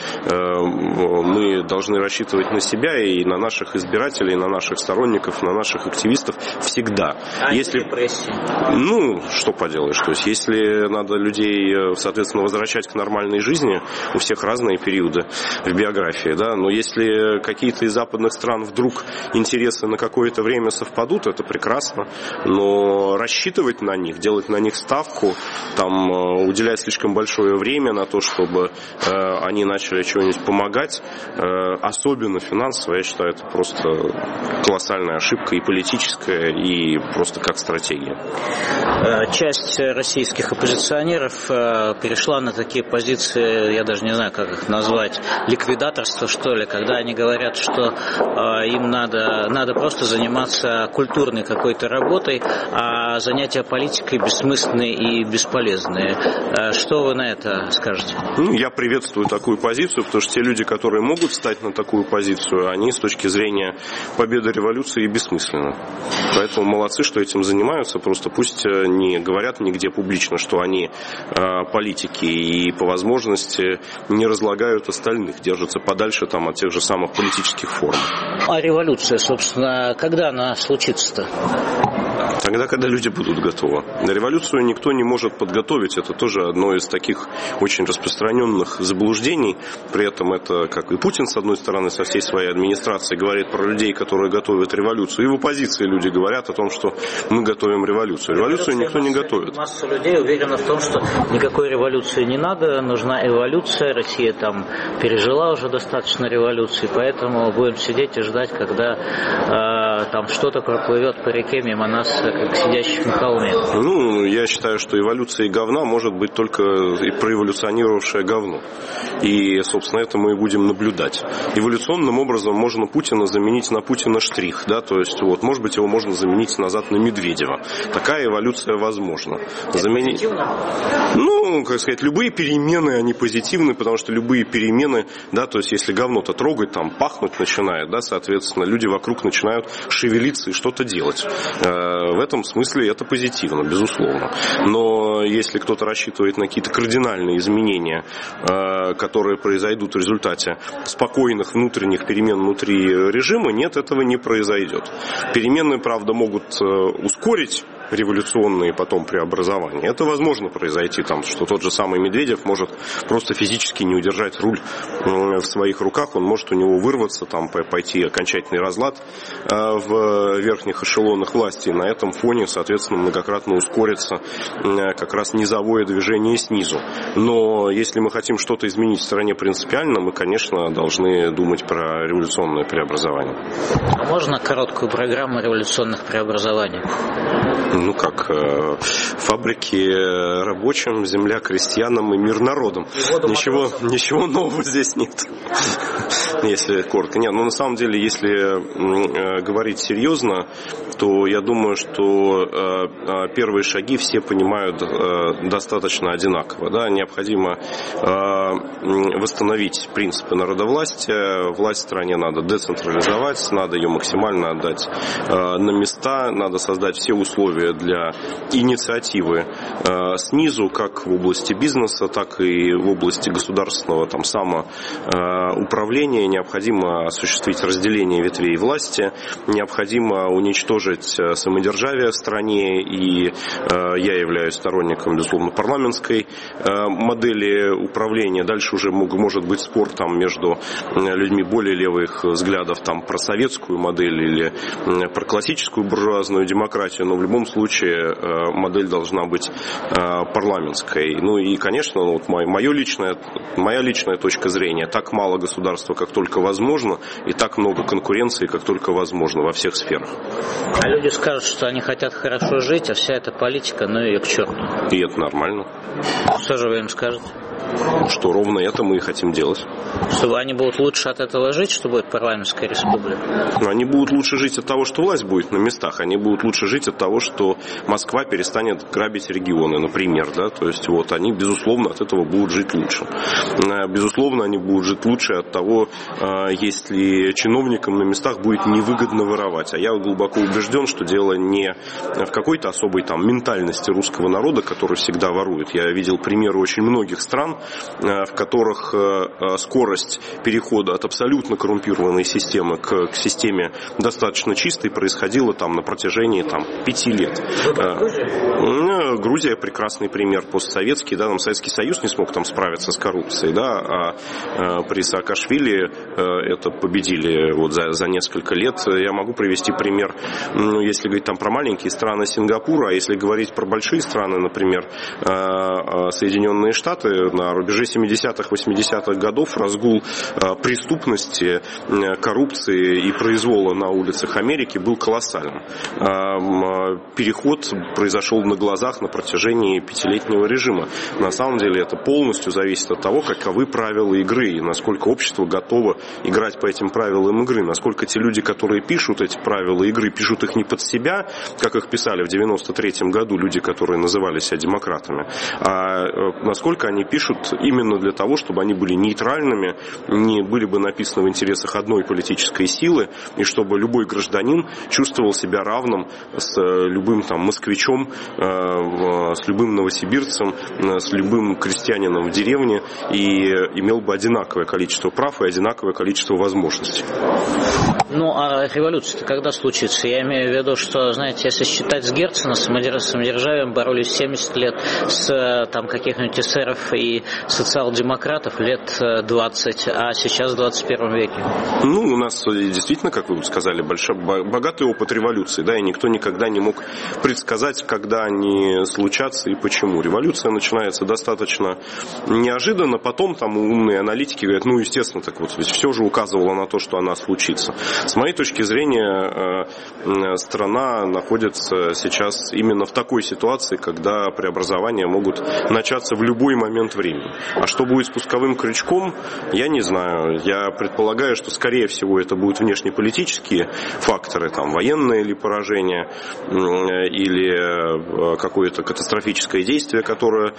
мы должны рассчитывать на себя и на наших избирателей, на наших сторонников, на наших активистов всегда. Если, ну, что поделаешь, то есть если надо людей, соответственно, возвращать к нормальной жизни, у всех разные периоды в биографии, да, но если какие-то из западных стран вдруг интересы на какое-то время совпадут, это прекрасно, но рассчитывать на них, делать на них ставку, там, уделять слишком большое время на то, чтобы они начали чего-нибудь помогать, особенно финансово, я считаю, это просто колоссальная ошибка и политическая, и просто как стратегия. Часть российских оппозиционеров перешла на такие позиции, я даже не знаю, как их назвать, ликвидаторство, что ли, когда они говорят, что им надо просто заниматься культурной какой-то работой, а занятия политикой бессмысленные и бесполезные. Что вы на это скажете? Ну, я приветствую такую позицию, потому что те люди, которые могут встать на такую позицию, они с точки зрения победы революции бессмысленны. Поэтому молодцы, что этим занимаются, просто пусть не говорят нигде публично, что они политики, и по возможности не разлагают остальных, держатся подальше там от тех же самых политических форм. А революция, собственно, когда она случится-то? Тогда, когда люди будут готовы. На революцию никто не может подготовить. Это тоже одно из таких очень распространенных заблуждений. При этом это, как и Путин, с одной стороны, со всей своей администрацией говорит про людей, которые готовят революцию. И в оппозиции люди говорят о том, что мы готовим революцию. Революцию никто не готовит. Масса людей уверена в том, что никакой революции не надо, нужна эволюция. Россия там пережила уже достаточно революции, поэтому будем сидеть и ждать, когда там что-то проплывет по реке мимо нас, как сидящих на холме. Ну, я считаю, что эволюция говна может быть только проэволюционировавшее говно. И, собственно, это мы и будем наблюдать. Эволюционным образом можно Путина заменить на Путина штрих, да, то есть, вот, может быть, его можно заменить назад на Медведева. Такая эволюция возможна. Заменить... Ну, как сказать, любые перемены, они позитивны, потому что любые перемены, да, то есть, если говно-то трогать, там, пахнуть начинает, да, соответственно, люди вокруг начинают шевелиться и что-то делать. В этом смысле это позитивно, безусловно. Но если кто-то рассчитывает на какие-то кардинальные изменения, которые произойдут в результате спокойных внутренних перемен внутри режима, нет, этого не произойдет. Перемены, правда, могут ускорить революционные потом преобразования. Это возможно произойти, там, что тот же самый Медведев может просто физически не удержать руль в своих руках, он может у него вырваться, там, пойти окончательный разлад в верхних эшелонах власти. И на этом фоне, соответственно, многократно ускорится как раз низовое движение снизу. Но если мы хотим что-то изменить в стране принципиально, мы, конечно, должны думать про революционное преобразование. А можно короткую программу революционных преобразований? Ну как, фабрики рабочим, земля крестьянам и мир народам. Ничего нового здесь нет. Если коротко. Нет, ну на самом деле, если говорить серьезно, то я думаю, что первые шаги все понимают достаточно одинаково. Да? Необходимо восстановить принципы народовластия. Власть в стране надо децентрализовать, надо ее максимально отдать на места, надо создать все условия для инициативы снизу, как в области бизнеса, так и в области государственного там, самоуправления. Необходимо осуществить разделение ветвей власти, необходимо уничтожить самодержавие в стране, и я являюсь сторонником, безусловно, парламентской модели управления. Дальше уже может быть спор там, между людьми более левых взглядов там, про советскую модель или про классическую буржуазную демократию, но в любом случае модель должна быть парламентской. Ну и, конечно, вот моя личная точка зрения, так мало государства, как только возможно, и так много конкуренции, как только возможно, во всех сферах. А люди скажут, что они хотят хорошо жить, а вся эта политика, ну ее к черту. И это нормально. Что же вы им скажете? Что ровно это мы и хотим делать. Чтобы они будут лучше от этого жить, что будет парламентская республика? Они будут лучше жить от того, что власть будет на местах. Они будут лучше жить от того, что Москва перестанет грабить регионы, например. Да? То есть вот, они, безусловно, от этого будут жить лучше. Безусловно, они будут жить лучше от того, если чиновникам на местах будет невыгодно воровать. А я глубоко убежден, что дело не в какой-то особой там, ментальности русского народа, который всегда ворует. Я видел примеры очень многих стран, в которых скорость перехода от абсолютно коррумпированной системы к системе достаточно чистой происходила там, на протяжении там, 5 лет. Грузия прекрасный пример, постсоветский, да, там Советский Союз не смог там справиться с коррупцией, да, а при Саакашвили это победили вот за несколько лет. Я могу привести пример, если говорить там про маленькие страны, Сингапура, а если говорить про большие страны, например, Соединенные Штаты, на рубеже 70-х, 80-х годов разгул преступности, коррупции и произвола на улицах Америки был колоссальным. Переход произошел на глазах на протяжении 5-летнего режима. На самом деле это полностью зависит от того, каковы правила игры и насколько общество готово играть по этим правилам игры. Насколько те люди, которые пишут эти правила игры, пишут их не под себя, как их писали в 93-м году люди, которые называли себя демократами, а насколько они пишут именно для того, чтобы они были нейтральными, не были бы написаны в интересах одной политической силы, и чтобы любой гражданин чувствовал себя равным с любым там москвичом, с любым новосибирцем, с любым крестьянином в деревне, и имел бы одинаковое количество прав и одинаковое количество возможностей. Ну, а революция-то когда случится? Я имею в виду, что, знаете, если считать с Герцена, с самодержавием боролись 70 лет, с там каких-нибудь эсеров и социал-демократов лет 20, а сейчас в 21 веке. Ну, у нас действительно, как вы сказали, богатый опыт революции, да, и никто никогда не мог предсказать, когда они случатся и почему. Революция начинается достаточно неожиданно, потом там умные аналитики говорят, ну, естественно, так вот, ведь все же указывало на то, что она случится. С моей точки зрения, страна находится сейчас именно в такой ситуации, когда преобразования могут начаться в любой момент времени. А что будет спусковым крючком, я не знаю. Я предполагаю, что, скорее всего, это будут внешнеполитические факторы, там, военное или поражение, или какое-то катастрофическое действие, которое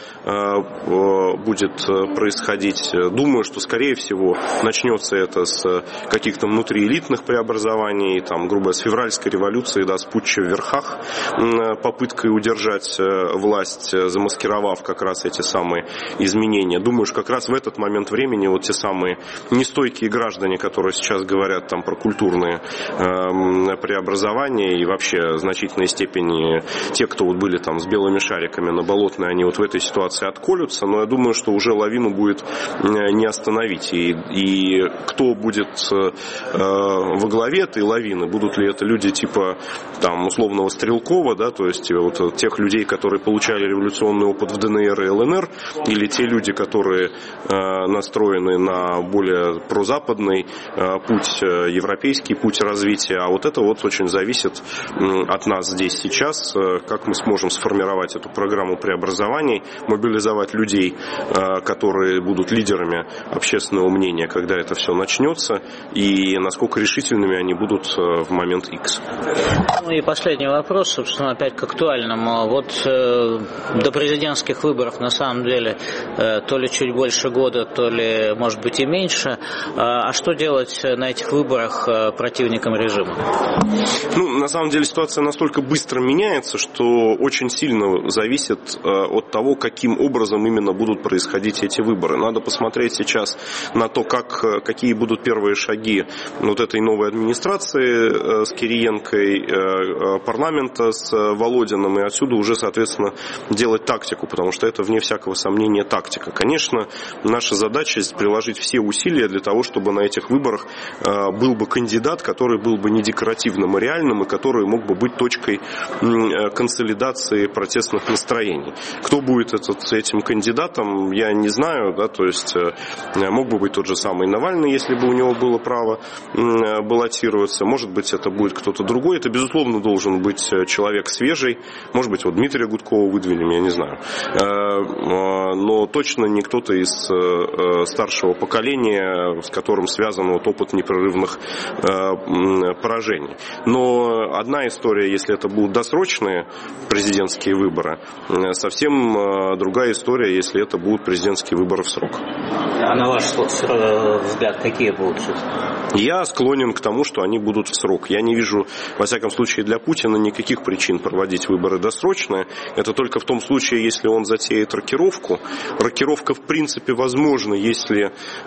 будет происходить. Думаю, что, скорее всего, начнется это с каких-то внутриэлитных преобразований, там, грубо говоря, с февральской революции, да, с путча в верхах, попыткой удержать власть, замаскировав как раз эти самые изменения. Думаю, что как раз в этот момент времени вот те самые нестойкие граждане, которые сейчас говорят там про культурные преобразования и вообще в значительной степени те, кто вот были там с белыми шариками на Болотной, они вот в этой ситуации отколются, но я думаю, что уже лавину будет не остановить. И кто будет во главе этой лавины, будут ли это люди типа там условного Стрелкова, да, то есть вот тех людей, которые получали революционный опыт в ДНР и ЛНР, или те люди, которые настроены на более прозападный путь, европейский путь развития. А вот это вот очень зависит от нас здесь сейчас, как мы сможем сформировать эту программу преобразований, мобилизовать людей, которые будут лидерами общественного мнения, когда это все начнется, и насколько решительными они будут в момент X. Ну и последний вопрос, собственно, опять к актуальному. Вот до президентских выборов, на самом деле, то ли чуть больше года, то ли, может быть, и меньше. А что делать на этих выборах противникам режима? Ну, на самом деле, ситуация настолько быстро меняется, что очень сильно зависит от того, каким образом именно будут происходить эти выборы. Надо посмотреть сейчас на то, какие будут первые шаги вот этой новой администрации с Кириенкой, парламента с Володиным, и отсюда уже, соответственно, делать тактику, потому что это, вне всякого сомнения, тактика. Конечно, наша задача приложить все усилия для того, чтобы на этих выборах был бы кандидат, который был бы не декоративным, а реальным, и который мог бы быть точкой консолидации протестных настроений. Кто будет этим кандидатом, я не знаю, да, то есть мог бы быть тот же самый Навальный, если бы у него было право баллотироваться, может быть, это будет кто-то другой, это, безусловно, должен быть человек свежий, может быть, вот Дмитрия Гудкова выдвинем, я не знаю, но точно не кто-то из старшего поколения, с которым связан вот опыт непрерывных поражений. Но одна история, если это будут досрочные президентские выборы, совсем другая история, если это будут президентские выборы в срок. А на ваш взгляд, какие будут? Я склонен к тому, что они будут в срок. Я не вижу, во всяком случае, для Путина никаких причин проводить выборы досрочные. Это только в том случае, если он затеет рокировку. Рокировка, в принципе, возможна, если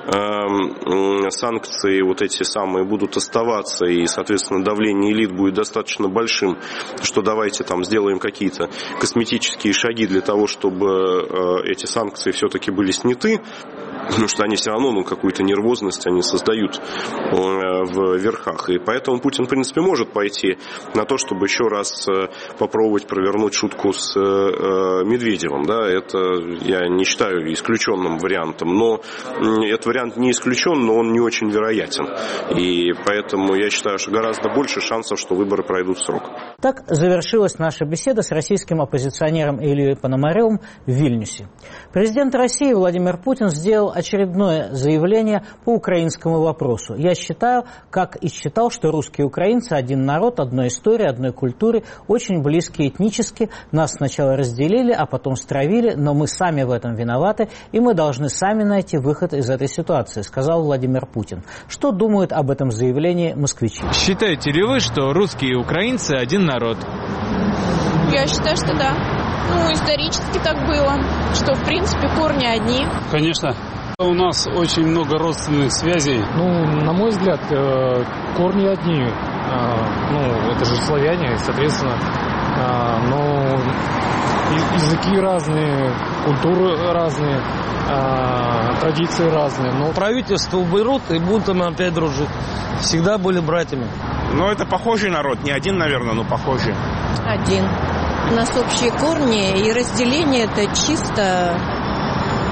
санкции вот эти самые будут оставаться, и, соответственно, давление элит будет достаточно большим, что давайте там сделаем какие-то косметические шаги для того, чтобы эти санкции все-таки были сняты, потому что они все равно какую-то нервозность они создают в верхах. И поэтому Путин, в принципе, может пойти на то, чтобы еще раз попробовать провернуть шутку с Медведевым. Да? Это я не считаю исключенным вариантом. Но этот вариант не исключен, но он не очень вероятен. И поэтому я считаю, что гораздо больше шансов, что выборы пройдут в срок. Так завершилась наша беседа с российским оппозиционером Ильей Пономаревым в Вильнюсе. Президент России Владимир Путин сделал очередное заявление по украинскому вопросу. Я считаю, как и считал, что русские и украинцы один народ, одной истории, одной культуры, очень близкие этнически. Нас сначала разделили, а потом стравили, но мы сами в этом виноваты, и мы должны сами найти выход из этой ситуации, сказал Владимир Путин. Что думают об этом заявлении москвичи? Считаете ли вы, что русские и украинцы один народ? Я считаю, что да. Исторически так было, что, в принципе, корни одни. Конечно. У нас очень много родственных связей. На мой взгляд, корни одни. Это же славяне, соответственно. Но языки разные, культуры разные, традиции разные. Но правительство уберут, и будут мы опять дружить. Всегда были братьями. Это похожий народ. Не один, наверное, но похожий. Один. У нас общие корни, и разделение это чисто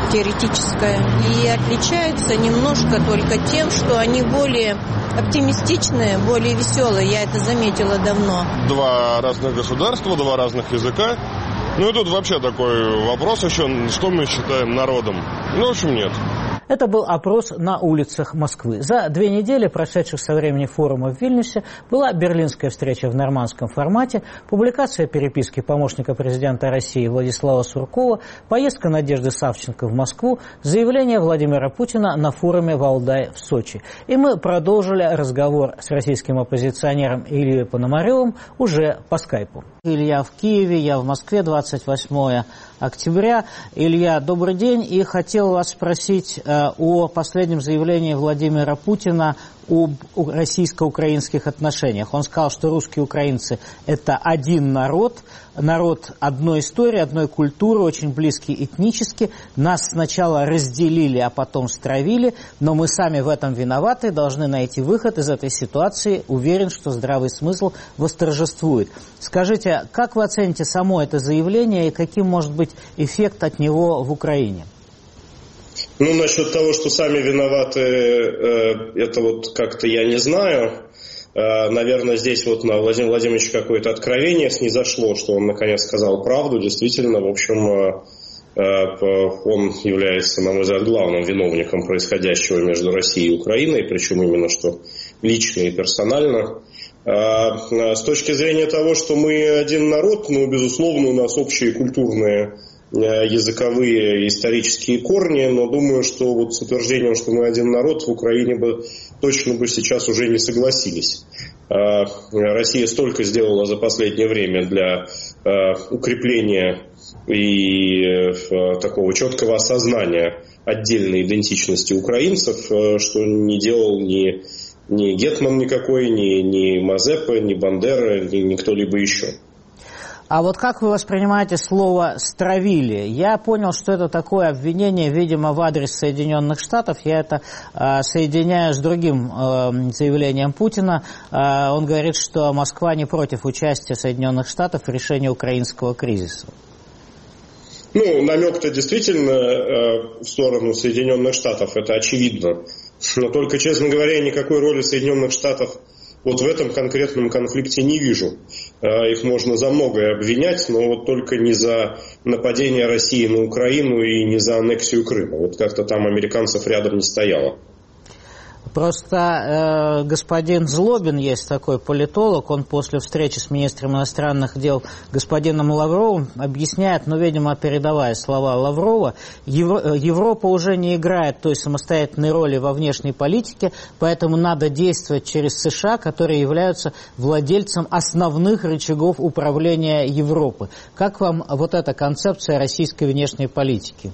теоретическое. И отличаются немножко только тем, что они более оптимистичные, более веселые. Я это заметила давно. Два разных государства, два разных языка. Ну и тут вообще такой вопрос еще, что мы считаем народом. Ну, в общем, нет. Это был опрос на улицах Москвы. За 2 недели, прошедших со времени форума в Вильнюсе, была берлинская встреча в нормандском формате, публикация переписки помощника президента России Владислава Суркова, поездка Надежды Савченко в Москву, заявление Владимира Путина на форуме «Валдай» в Сочи. И мы продолжили разговор с российским оппозиционером Ильей Пономаревым уже по скайпу. Илья в Киеве, я в Москве, 28 октября. Илья, добрый день. И хотел вас спросить о последнем заявлении Владимира Путина об российско-украинских отношениях. Он сказал, что русские и украинцы – это один народ, народ одной истории, одной культуры, очень близкий этнически. Нас сначала разделили, а потом стравили, но мы сами в этом виноваты, должны найти выход из этой ситуации. Уверен, что здравый смысл восторжествует. Скажите, как вы оцените само это заявление и каким может быть эффект от него в Украине? Ну, насчет того, что сами виноваты, это вот как-то я не знаю. Наверное, здесь вот на Владимира Владимировича какое-то откровение снизошло, что он наконец сказал правду. Действительно, в общем, он является, на мой взгляд, главным виновником происходящего между Россией и Украиной, причем именно что лично и персонально. С точки зрения того, что мы один народ, ну, безусловно, у нас общие культурные, языковые, исторические корни, но думаю, что вот с утверждением, что мы один народ, в Украине бы точно бы сейчас уже не согласились. Россия столько сделала за последнее время для укрепления и такого четкого осознания отдельной идентичности украинцев, что не делал ни Гетман никакой, ни Мазепа, ни Бандера, ни кто-либо еще. А вот как вы воспринимаете слово «стравили»? Я понял, что это такое обвинение, видимо, в адрес Соединенных Штатов. Я это соединяю с другим заявлением Путина. Он говорит, что Москва не против участия Соединенных Штатов в решении украинского кризиса. Ну, намек-то действительно в сторону Соединенных Штатов, это очевидно. Но только, честно говоря, никакой роли Соединенных Штатов вот в этом конкретном конфликте не вижу. Их можно за многое обвинять, но вот только не за нападение России на Украину и не за аннексию Крыма. Вот как-то там американцев рядом не стояло. Просто господин Злобин, есть такой политолог, он после встречи с министром иностранных дел господином Лавровым объясняет, ну, видимо, передавая слова Лаврова, Европа уже не играет той самостоятельной роли во внешней политике, поэтому надо действовать через США, которые являются владельцем основных рычагов управления Европы. Как вам вот эта концепция российской внешней политики?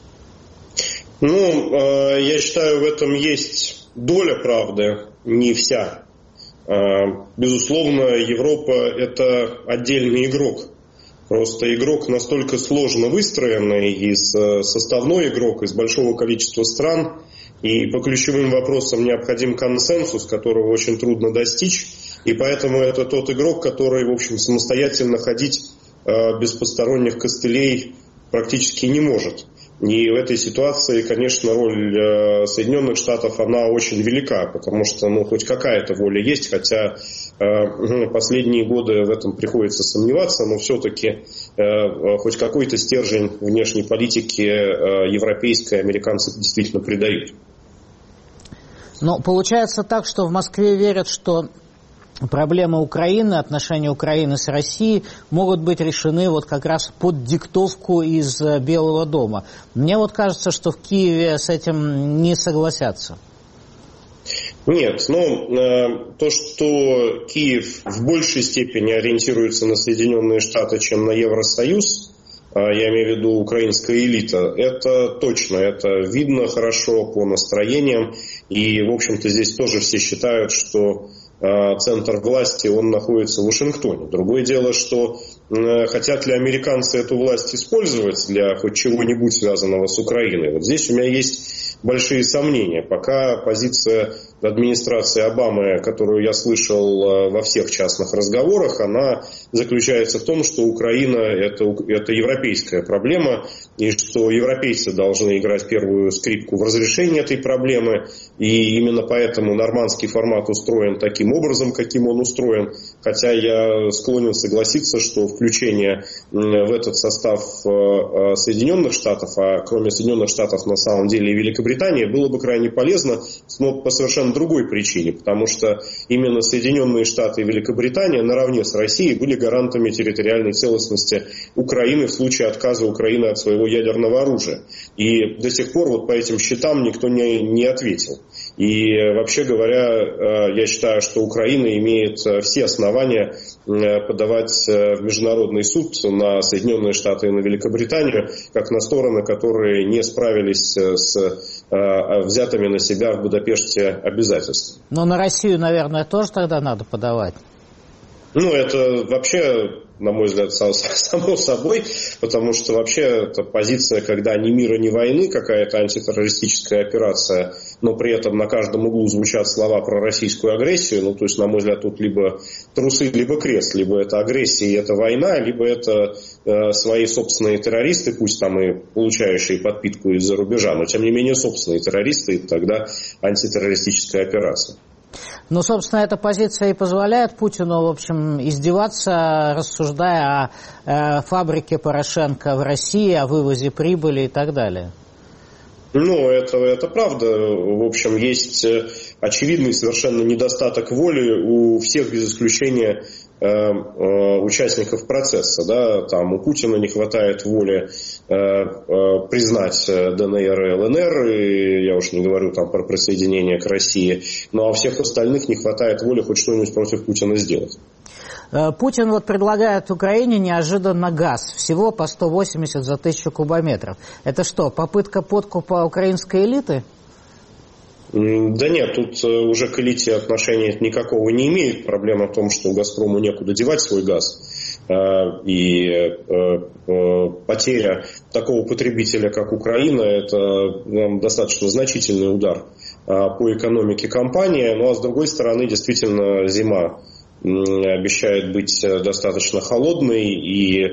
Ну, я считаю, в этом есть доля правды, не вся. Безусловно, Европа – это отдельный игрок. Просто игрок настолько сложно выстроенный, из составной игрок, из большого количества стран, и по ключевым вопросам необходим консенсус, которого очень трудно достичь, и поэтому это тот игрок, который, в общем, самостоятельно ходить без посторонних костылей практически не может. И в этой ситуации, конечно, роль Соединенных Штатов, она очень велика, потому что, ну, хоть какая-то воля есть, хотя последние годы в этом приходится сомневаться, но все-таки хоть какой-то стержень внешней политики европейской американцы действительно придают. Но получается так, что в Москве верят, что проблемы Украины, отношения Украины с Россией могут быть решены вот как раз под диктовку из Белого дома. Мне вот кажется, что в Киеве с этим не согласятся. Нет, но то, что Киев в большей степени ориентируется на Соединенные Штаты, чем на Евросоюз, я имею в виду украинская элита, это точно, это видно хорошо по настроениям. И, в общем-то, здесь тоже все считают, что центр власти, он находится в Вашингтоне. Другое дело, что хотят ли американцы эту власть использовать для хоть чего-нибудь связанного с Украиной. Вот здесь у меня есть большие сомнения. Пока позиция администрации Обамы, которую я слышал во всех частных разговорах, она заключается в том, что Украина это европейская проблема, и что европейцы должны играть первую скрипку в разрешении этой проблемы, и именно поэтому нормандский формат устроен таким образом, каким он устроен, хотя я склонен согласиться, что включение в этот состав Соединенных Штатов, а кроме Соединенных Штатов на самом деле и Великобритании, было бы крайне полезно, но по совершенно другой причине, потому что именно Соединенные Штаты и Великобритания наравне с Россией были гарантами территориальной целостности Украины в случае отказа Украины от своего ядерного оружия. И до сих пор вот по этим счетам никто не ответил. И вообще говоря, я считаю, что Украина имеет все основания подавать в международный суд на Соединенные Штаты и на Великобританию, как на стороны, которые не справились с взятыми на себя в Будапеште обязательствами. Но на Россию, наверное, тоже тогда надо подавать? Ну, это вообще, на мой взгляд, само собой, потому что вообще это позиция, когда ни мира, ни войны, какая-то антитеррористическая операция, но при этом на каждом углу звучат слова про российскую агрессию. Ну, то есть, на мой взгляд, тут либо трусы, либо крест, либо это агрессия и это война, либо это свои собственные террористы, пусть там и получающие подпитку из-за рубежа, но тем не менее собственные террористы, и тогда антитеррористическая операция. Ну, собственно, эта позиция и позволяет Путину, в общем, издеваться, рассуждая о фабрике Порошенко в России, о вывозе прибыли и так далее. Ну, это правда. В общем, есть очевидный совершенно недостаток воли у всех без исключения участников процесса. Да? Там у Путина не хватает воли признать ДНР и ЛНР, и я уж не говорю там про присоединение к России, но у всех остальных не хватает воли хоть что-нибудь против Путина сделать. Путин вот предлагает Украине неожиданно газ, всего по 180 за 1000 кубометров. Это что, попытка подкупа украинской элиты? Да нет, тут уже к элите отношения никакого не имеет. Проблема в том, что «Газпрому» некуда девать свой газ. И потеря такого потребителя, как Украина, это достаточно значительный удар по экономике компании. Ну а с другой стороны, действительно, зима обещает быть достаточно холодной, и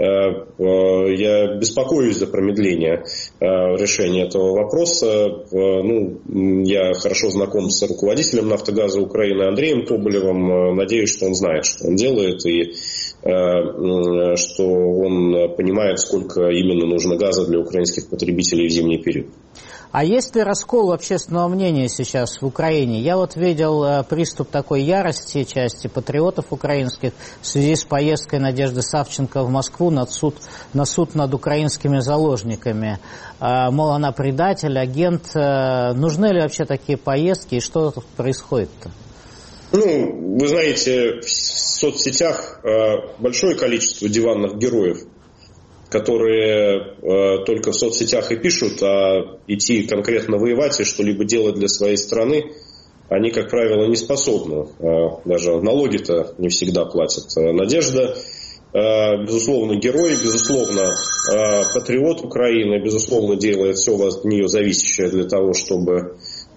я беспокоюсь за промедление решения этого вопроса. Ну, я хорошо знаком с руководителем «Нафтогаза Украины» Андреем Коболевым. Надеюсь, что он знает, что он делает, и что он понимает, сколько именно нужно газа для украинских потребителей в зимний период. А есть ли раскол общественного мнения сейчас в Украине? Я вот видел приступ такой ярости части патриотов украинских в связи с поездкой Надежды Савченко в Москву на суд над украинскими заложниками. Мол, она предатель, агент. Нужны ли вообще такие поездки и что тут происходит-то? Ну, вы знаете, в соцсетях большое количество диванных героев, которые только в соцсетях и пишут, а идти конкретно воевать и что-либо делать для своей страны, они, как правило, не способны. Даже налоги-то не всегда платят. Надежда, безусловно, герой, безусловно, патриот Украины, безусловно, делает все от нее зависящее для того, чтобы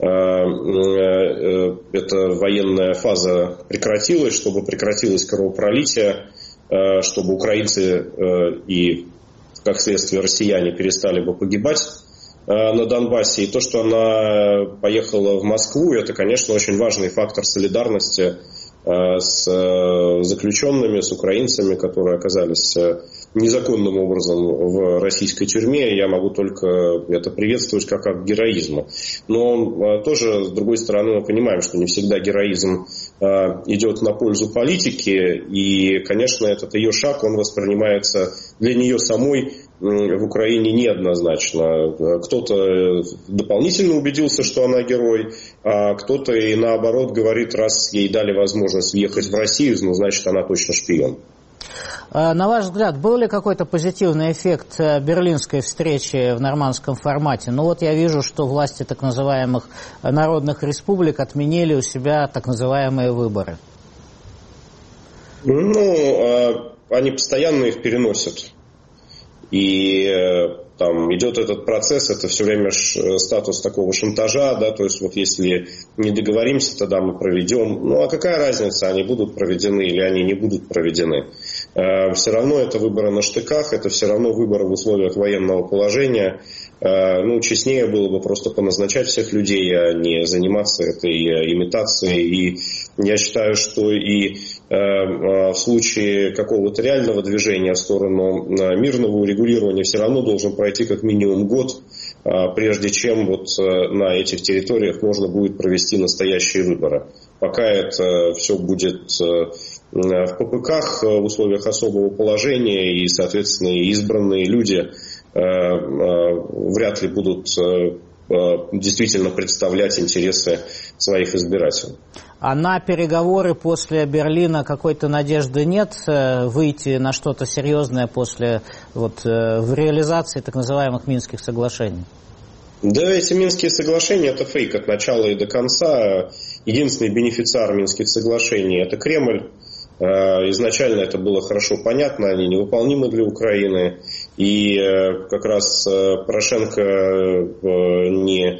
эта военная фаза прекратилась, чтобы прекратилось кровопролитие, чтобы украинцы и, как следствие, россияне перестали бы погибать на Донбассе. И то, что она поехала в Москву, это, конечно, очень важный фактор солидарности с заключенными, с украинцами, которые оказались незаконным образом в российской тюрьме. Я могу только это приветствовать как акт героизма. Но тоже, с другой стороны, мы понимаем, что не всегда героизм идет на пользу политики. И, конечно, этот ее шаг, он воспринимается для нее самой в Украине неоднозначно. Кто-то дополнительно убедился, что она герой, а кто-то и наоборот говорит, раз ей дали возможность въехать в Россию, ну, значит, она точно шпион. На ваш взгляд, был ли какой-то позитивный эффект берлинской встречи в нормандском формате? Ну вот я вижу, что власти так называемых народных республик отменили у себя так называемые выборы. Ну, они постоянно их переносят. И там идет этот процесс, это все время статус такого шантажа, да, то есть вот если не договоримся, тогда мы проведем. Ну а какая разница, они будут проведены или они не будут проведены? Все равно это выборы на штыках, это все равно выборы в условиях военного положения. Ну, честнее было бы просто поназначать всех людей, а не заниматься этой имитацией. И я считаю, что и в случае какого-то реального движения в сторону мирного урегулирования все равно должен пройти как минимум год, прежде чем вот на этих территориях можно будет провести настоящие выборы. Пока это все будет в ППКах в условиях особого положения, и, соответственно, избранные люди вряд ли будут действительно представлять интересы своих избирателей. А на переговоры после Берлина какой-то надежды нет выйти на что-то серьезное после в реализации так называемых Минских соглашений? Да, эти Минские соглашения – это фейк от начала и до конца. Единственный бенефициар Минских соглашений – это Кремль. Изначально это было хорошо понятно, они невыполнимы для Украины. И как раз Порошенко не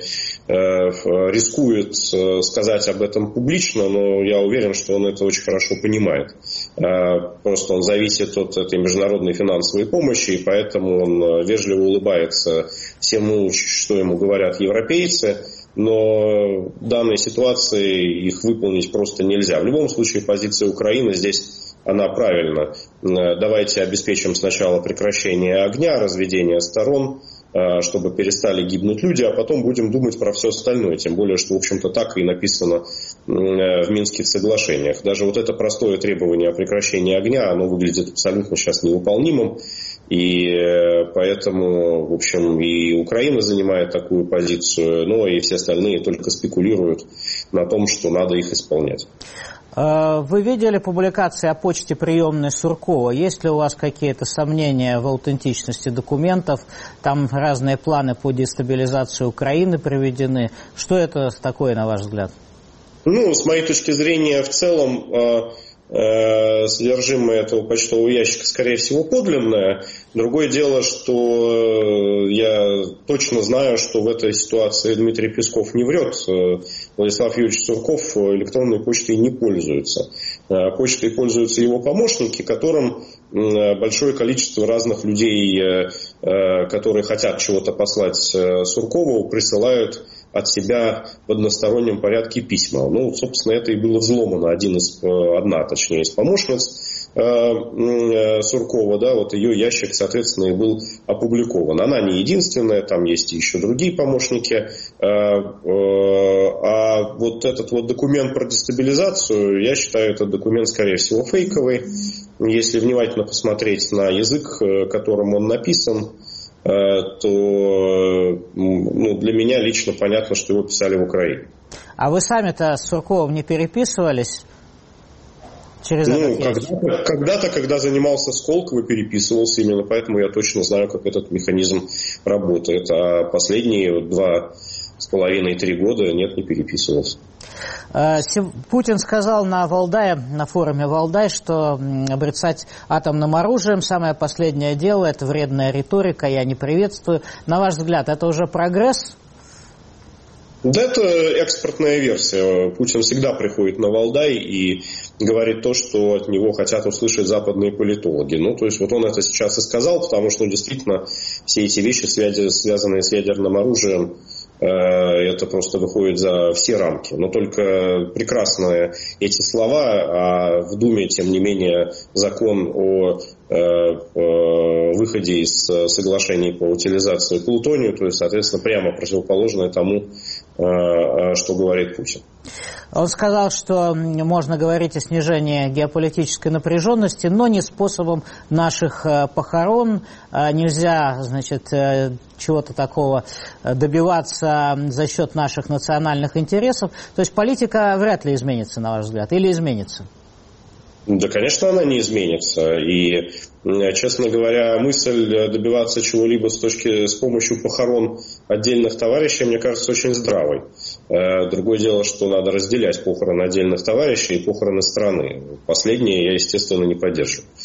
рискует сказать об этом публично, но я уверен, что он это очень хорошо понимает. Просто он зависит от этой международной финансовой помощи, и поэтому он вежливо улыбается всему, что ему говорят европейцы. Но в данной ситуации их выполнить просто нельзя. В любом случае позиция Украины здесь, она правильна. Давайте обеспечим сначала прекращение огня, разведение сторон, чтобы перестали гибнуть люди, а потом будем думать про все остальное. Тем более, что, в общем-то, так и написано в Минских соглашениях. Даже вот это простое требование о прекращении огня, оно выглядит абсолютно сейчас невыполнимым. И поэтому, в общем, и Украина занимает такую позицию, но и все остальные только спекулируют на том, что надо их исполнять. Вы видели публикации о почте приемной Суркова? Есть ли у вас какие-то сомнения в аутентичности документов? Там разные планы по дестабилизации Украины приведены. Что это такое, на ваш взгляд? Ну, с моей точки зрения, в целом содержимое этого почтового ящика, скорее всего, подлинное. Другое дело, что я точно знаю, что в этой ситуации Дмитрий Песков не врет. Владислав Юрьевич Сурков электронной почтой не пользуется. Почтой пользуются его помощники, которым большое количество разных людей, которые хотят чего-то послать Суркову, присылают от себя в одностороннем порядке письма. Ну, собственно, это и было взломано. Одна из помощниц Суркова, да, вот ее ящик, соответственно, и был опубликован. Она не единственная, там есть еще другие помощники. А вот этот вот документ про дестабилизацию, я считаю, этот документ, скорее всего, фейковый. Если внимательно посмотреть на язык, которым он написан, то для меня лично понятно, что его писали в Украине. А вы сами-то с Сурковым не переписывались? Когда-то, когда занимался Сколково, переписывался именно, поэтому я точно знаю, как этот механизм работает. А последние 2,5-3 года нет, не переписывался. Путин сказал на форуме Валдай, что обрицать атомным оружием самое последнее дело, это вредная риторика, я не приветствую. На ваш взгляд, это уже прогресс? Да, это экспортная версия. Путин всегда приходит на Валдай и говорит то, что от него хотят услышать западные политологи. Ну, то есть, вот он это сейчас и сказал, потому что действительно все эти вещи, связанные с ядерным оружием, это просто выходит за все рамки. Но только прекрасные эти слова, а в Думе, тем не менее, закон о выходе из соглашений по утилизации плутония, то есть, соответственно, прямо противоположное тому, что говорит Путин. Он сказал, что можно говорить о снижении геополитической напряженности, но не способом наших похорон. Нельзя, чего-то такого добиваться за счет наших национальных интересов. То есть политика вряд ли изменится, на ваш взгляд, или изменится? Да, конечно, она не изменится. И, честно говоря, мысль добиваться чего-либо с помощью похорон отдельных товарищей, мне кажется, очень здравой. Другое дело, что надо разделять похороны отдельных товарищей и похороны страны. Последнее я, естественно, не поддерживаю.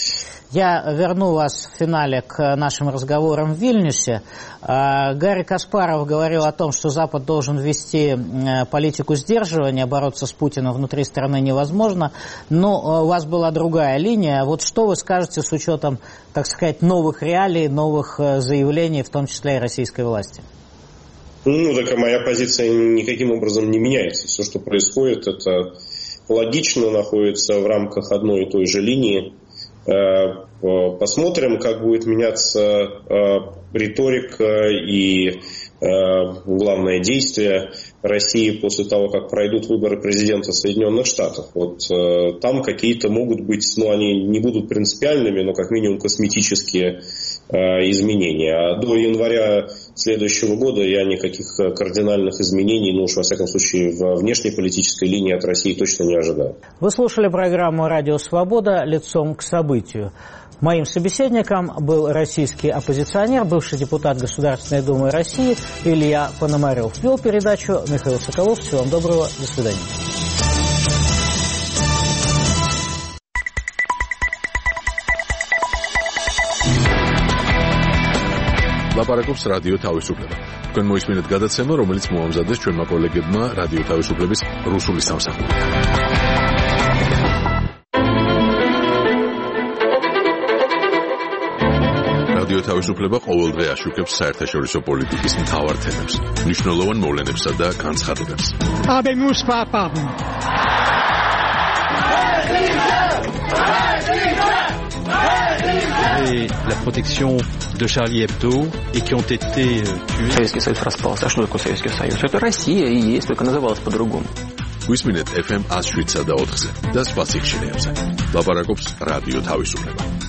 Я верну вас в финале к нашим разговорам в Вильнюсе. Гарри Каспаров говорил о том, что Запад должен вести политику сдерживания, бороться с Путиным внутри страны невозможно, но у вас была другая линия. Вот что вы скажете с учетом, так сказать, новых реалий, новых заявлений, в том числе и российской власти? Ну, так моя позиция никаким образом не меняется. Все, что происходит, это логично, находится в рамках одной и той же линии. Посмотрим, как будет меняться риторика и главное действие России после того, как пройдут выборы президента Соединенных Штатов. Вот там какие-то могут быть, они не будут принципиальными, но как минимум косметические изменения. А до января следующего года я никаких кардинальных изменений, уж во всяком случае в внешней политической линии от России точно не ожидаю. Вы слушали программу «Радио Свобода. Лицом к событию». Моим собеседником был российский оппозиционер, бывший депутат Государственной Думы России Илья Пономарев. Вел передачу Михаил Соколов. Всего вам доброго. До свидания. ლაპარაკობს რადიო თავისუფლება. თქვენ მოისმინეთ გადაცემა, რომელიც მოამზადეს ჩვენმა კოლეგებმა რადიო თავისუფლების რუსული სამსახური. რადიო თავისუფლება ყოველდღე აშუქებს საერთაშორისო პოლიტიკის მთავარ თემებს, მნიშვნელოვან მოვლენებსა და განცხადებებს. Habemus papam. Et la protection de Charlie Hebdo et qui ont été tués. Советский Союз распался. А что такое Советский Союз? Это Россия и есть, только называлась по-другому. Висმინეთ FM 107.4-ზე და სხვა სიხშირეებზე. ლაპარაკობს რადიო თავისუფლება.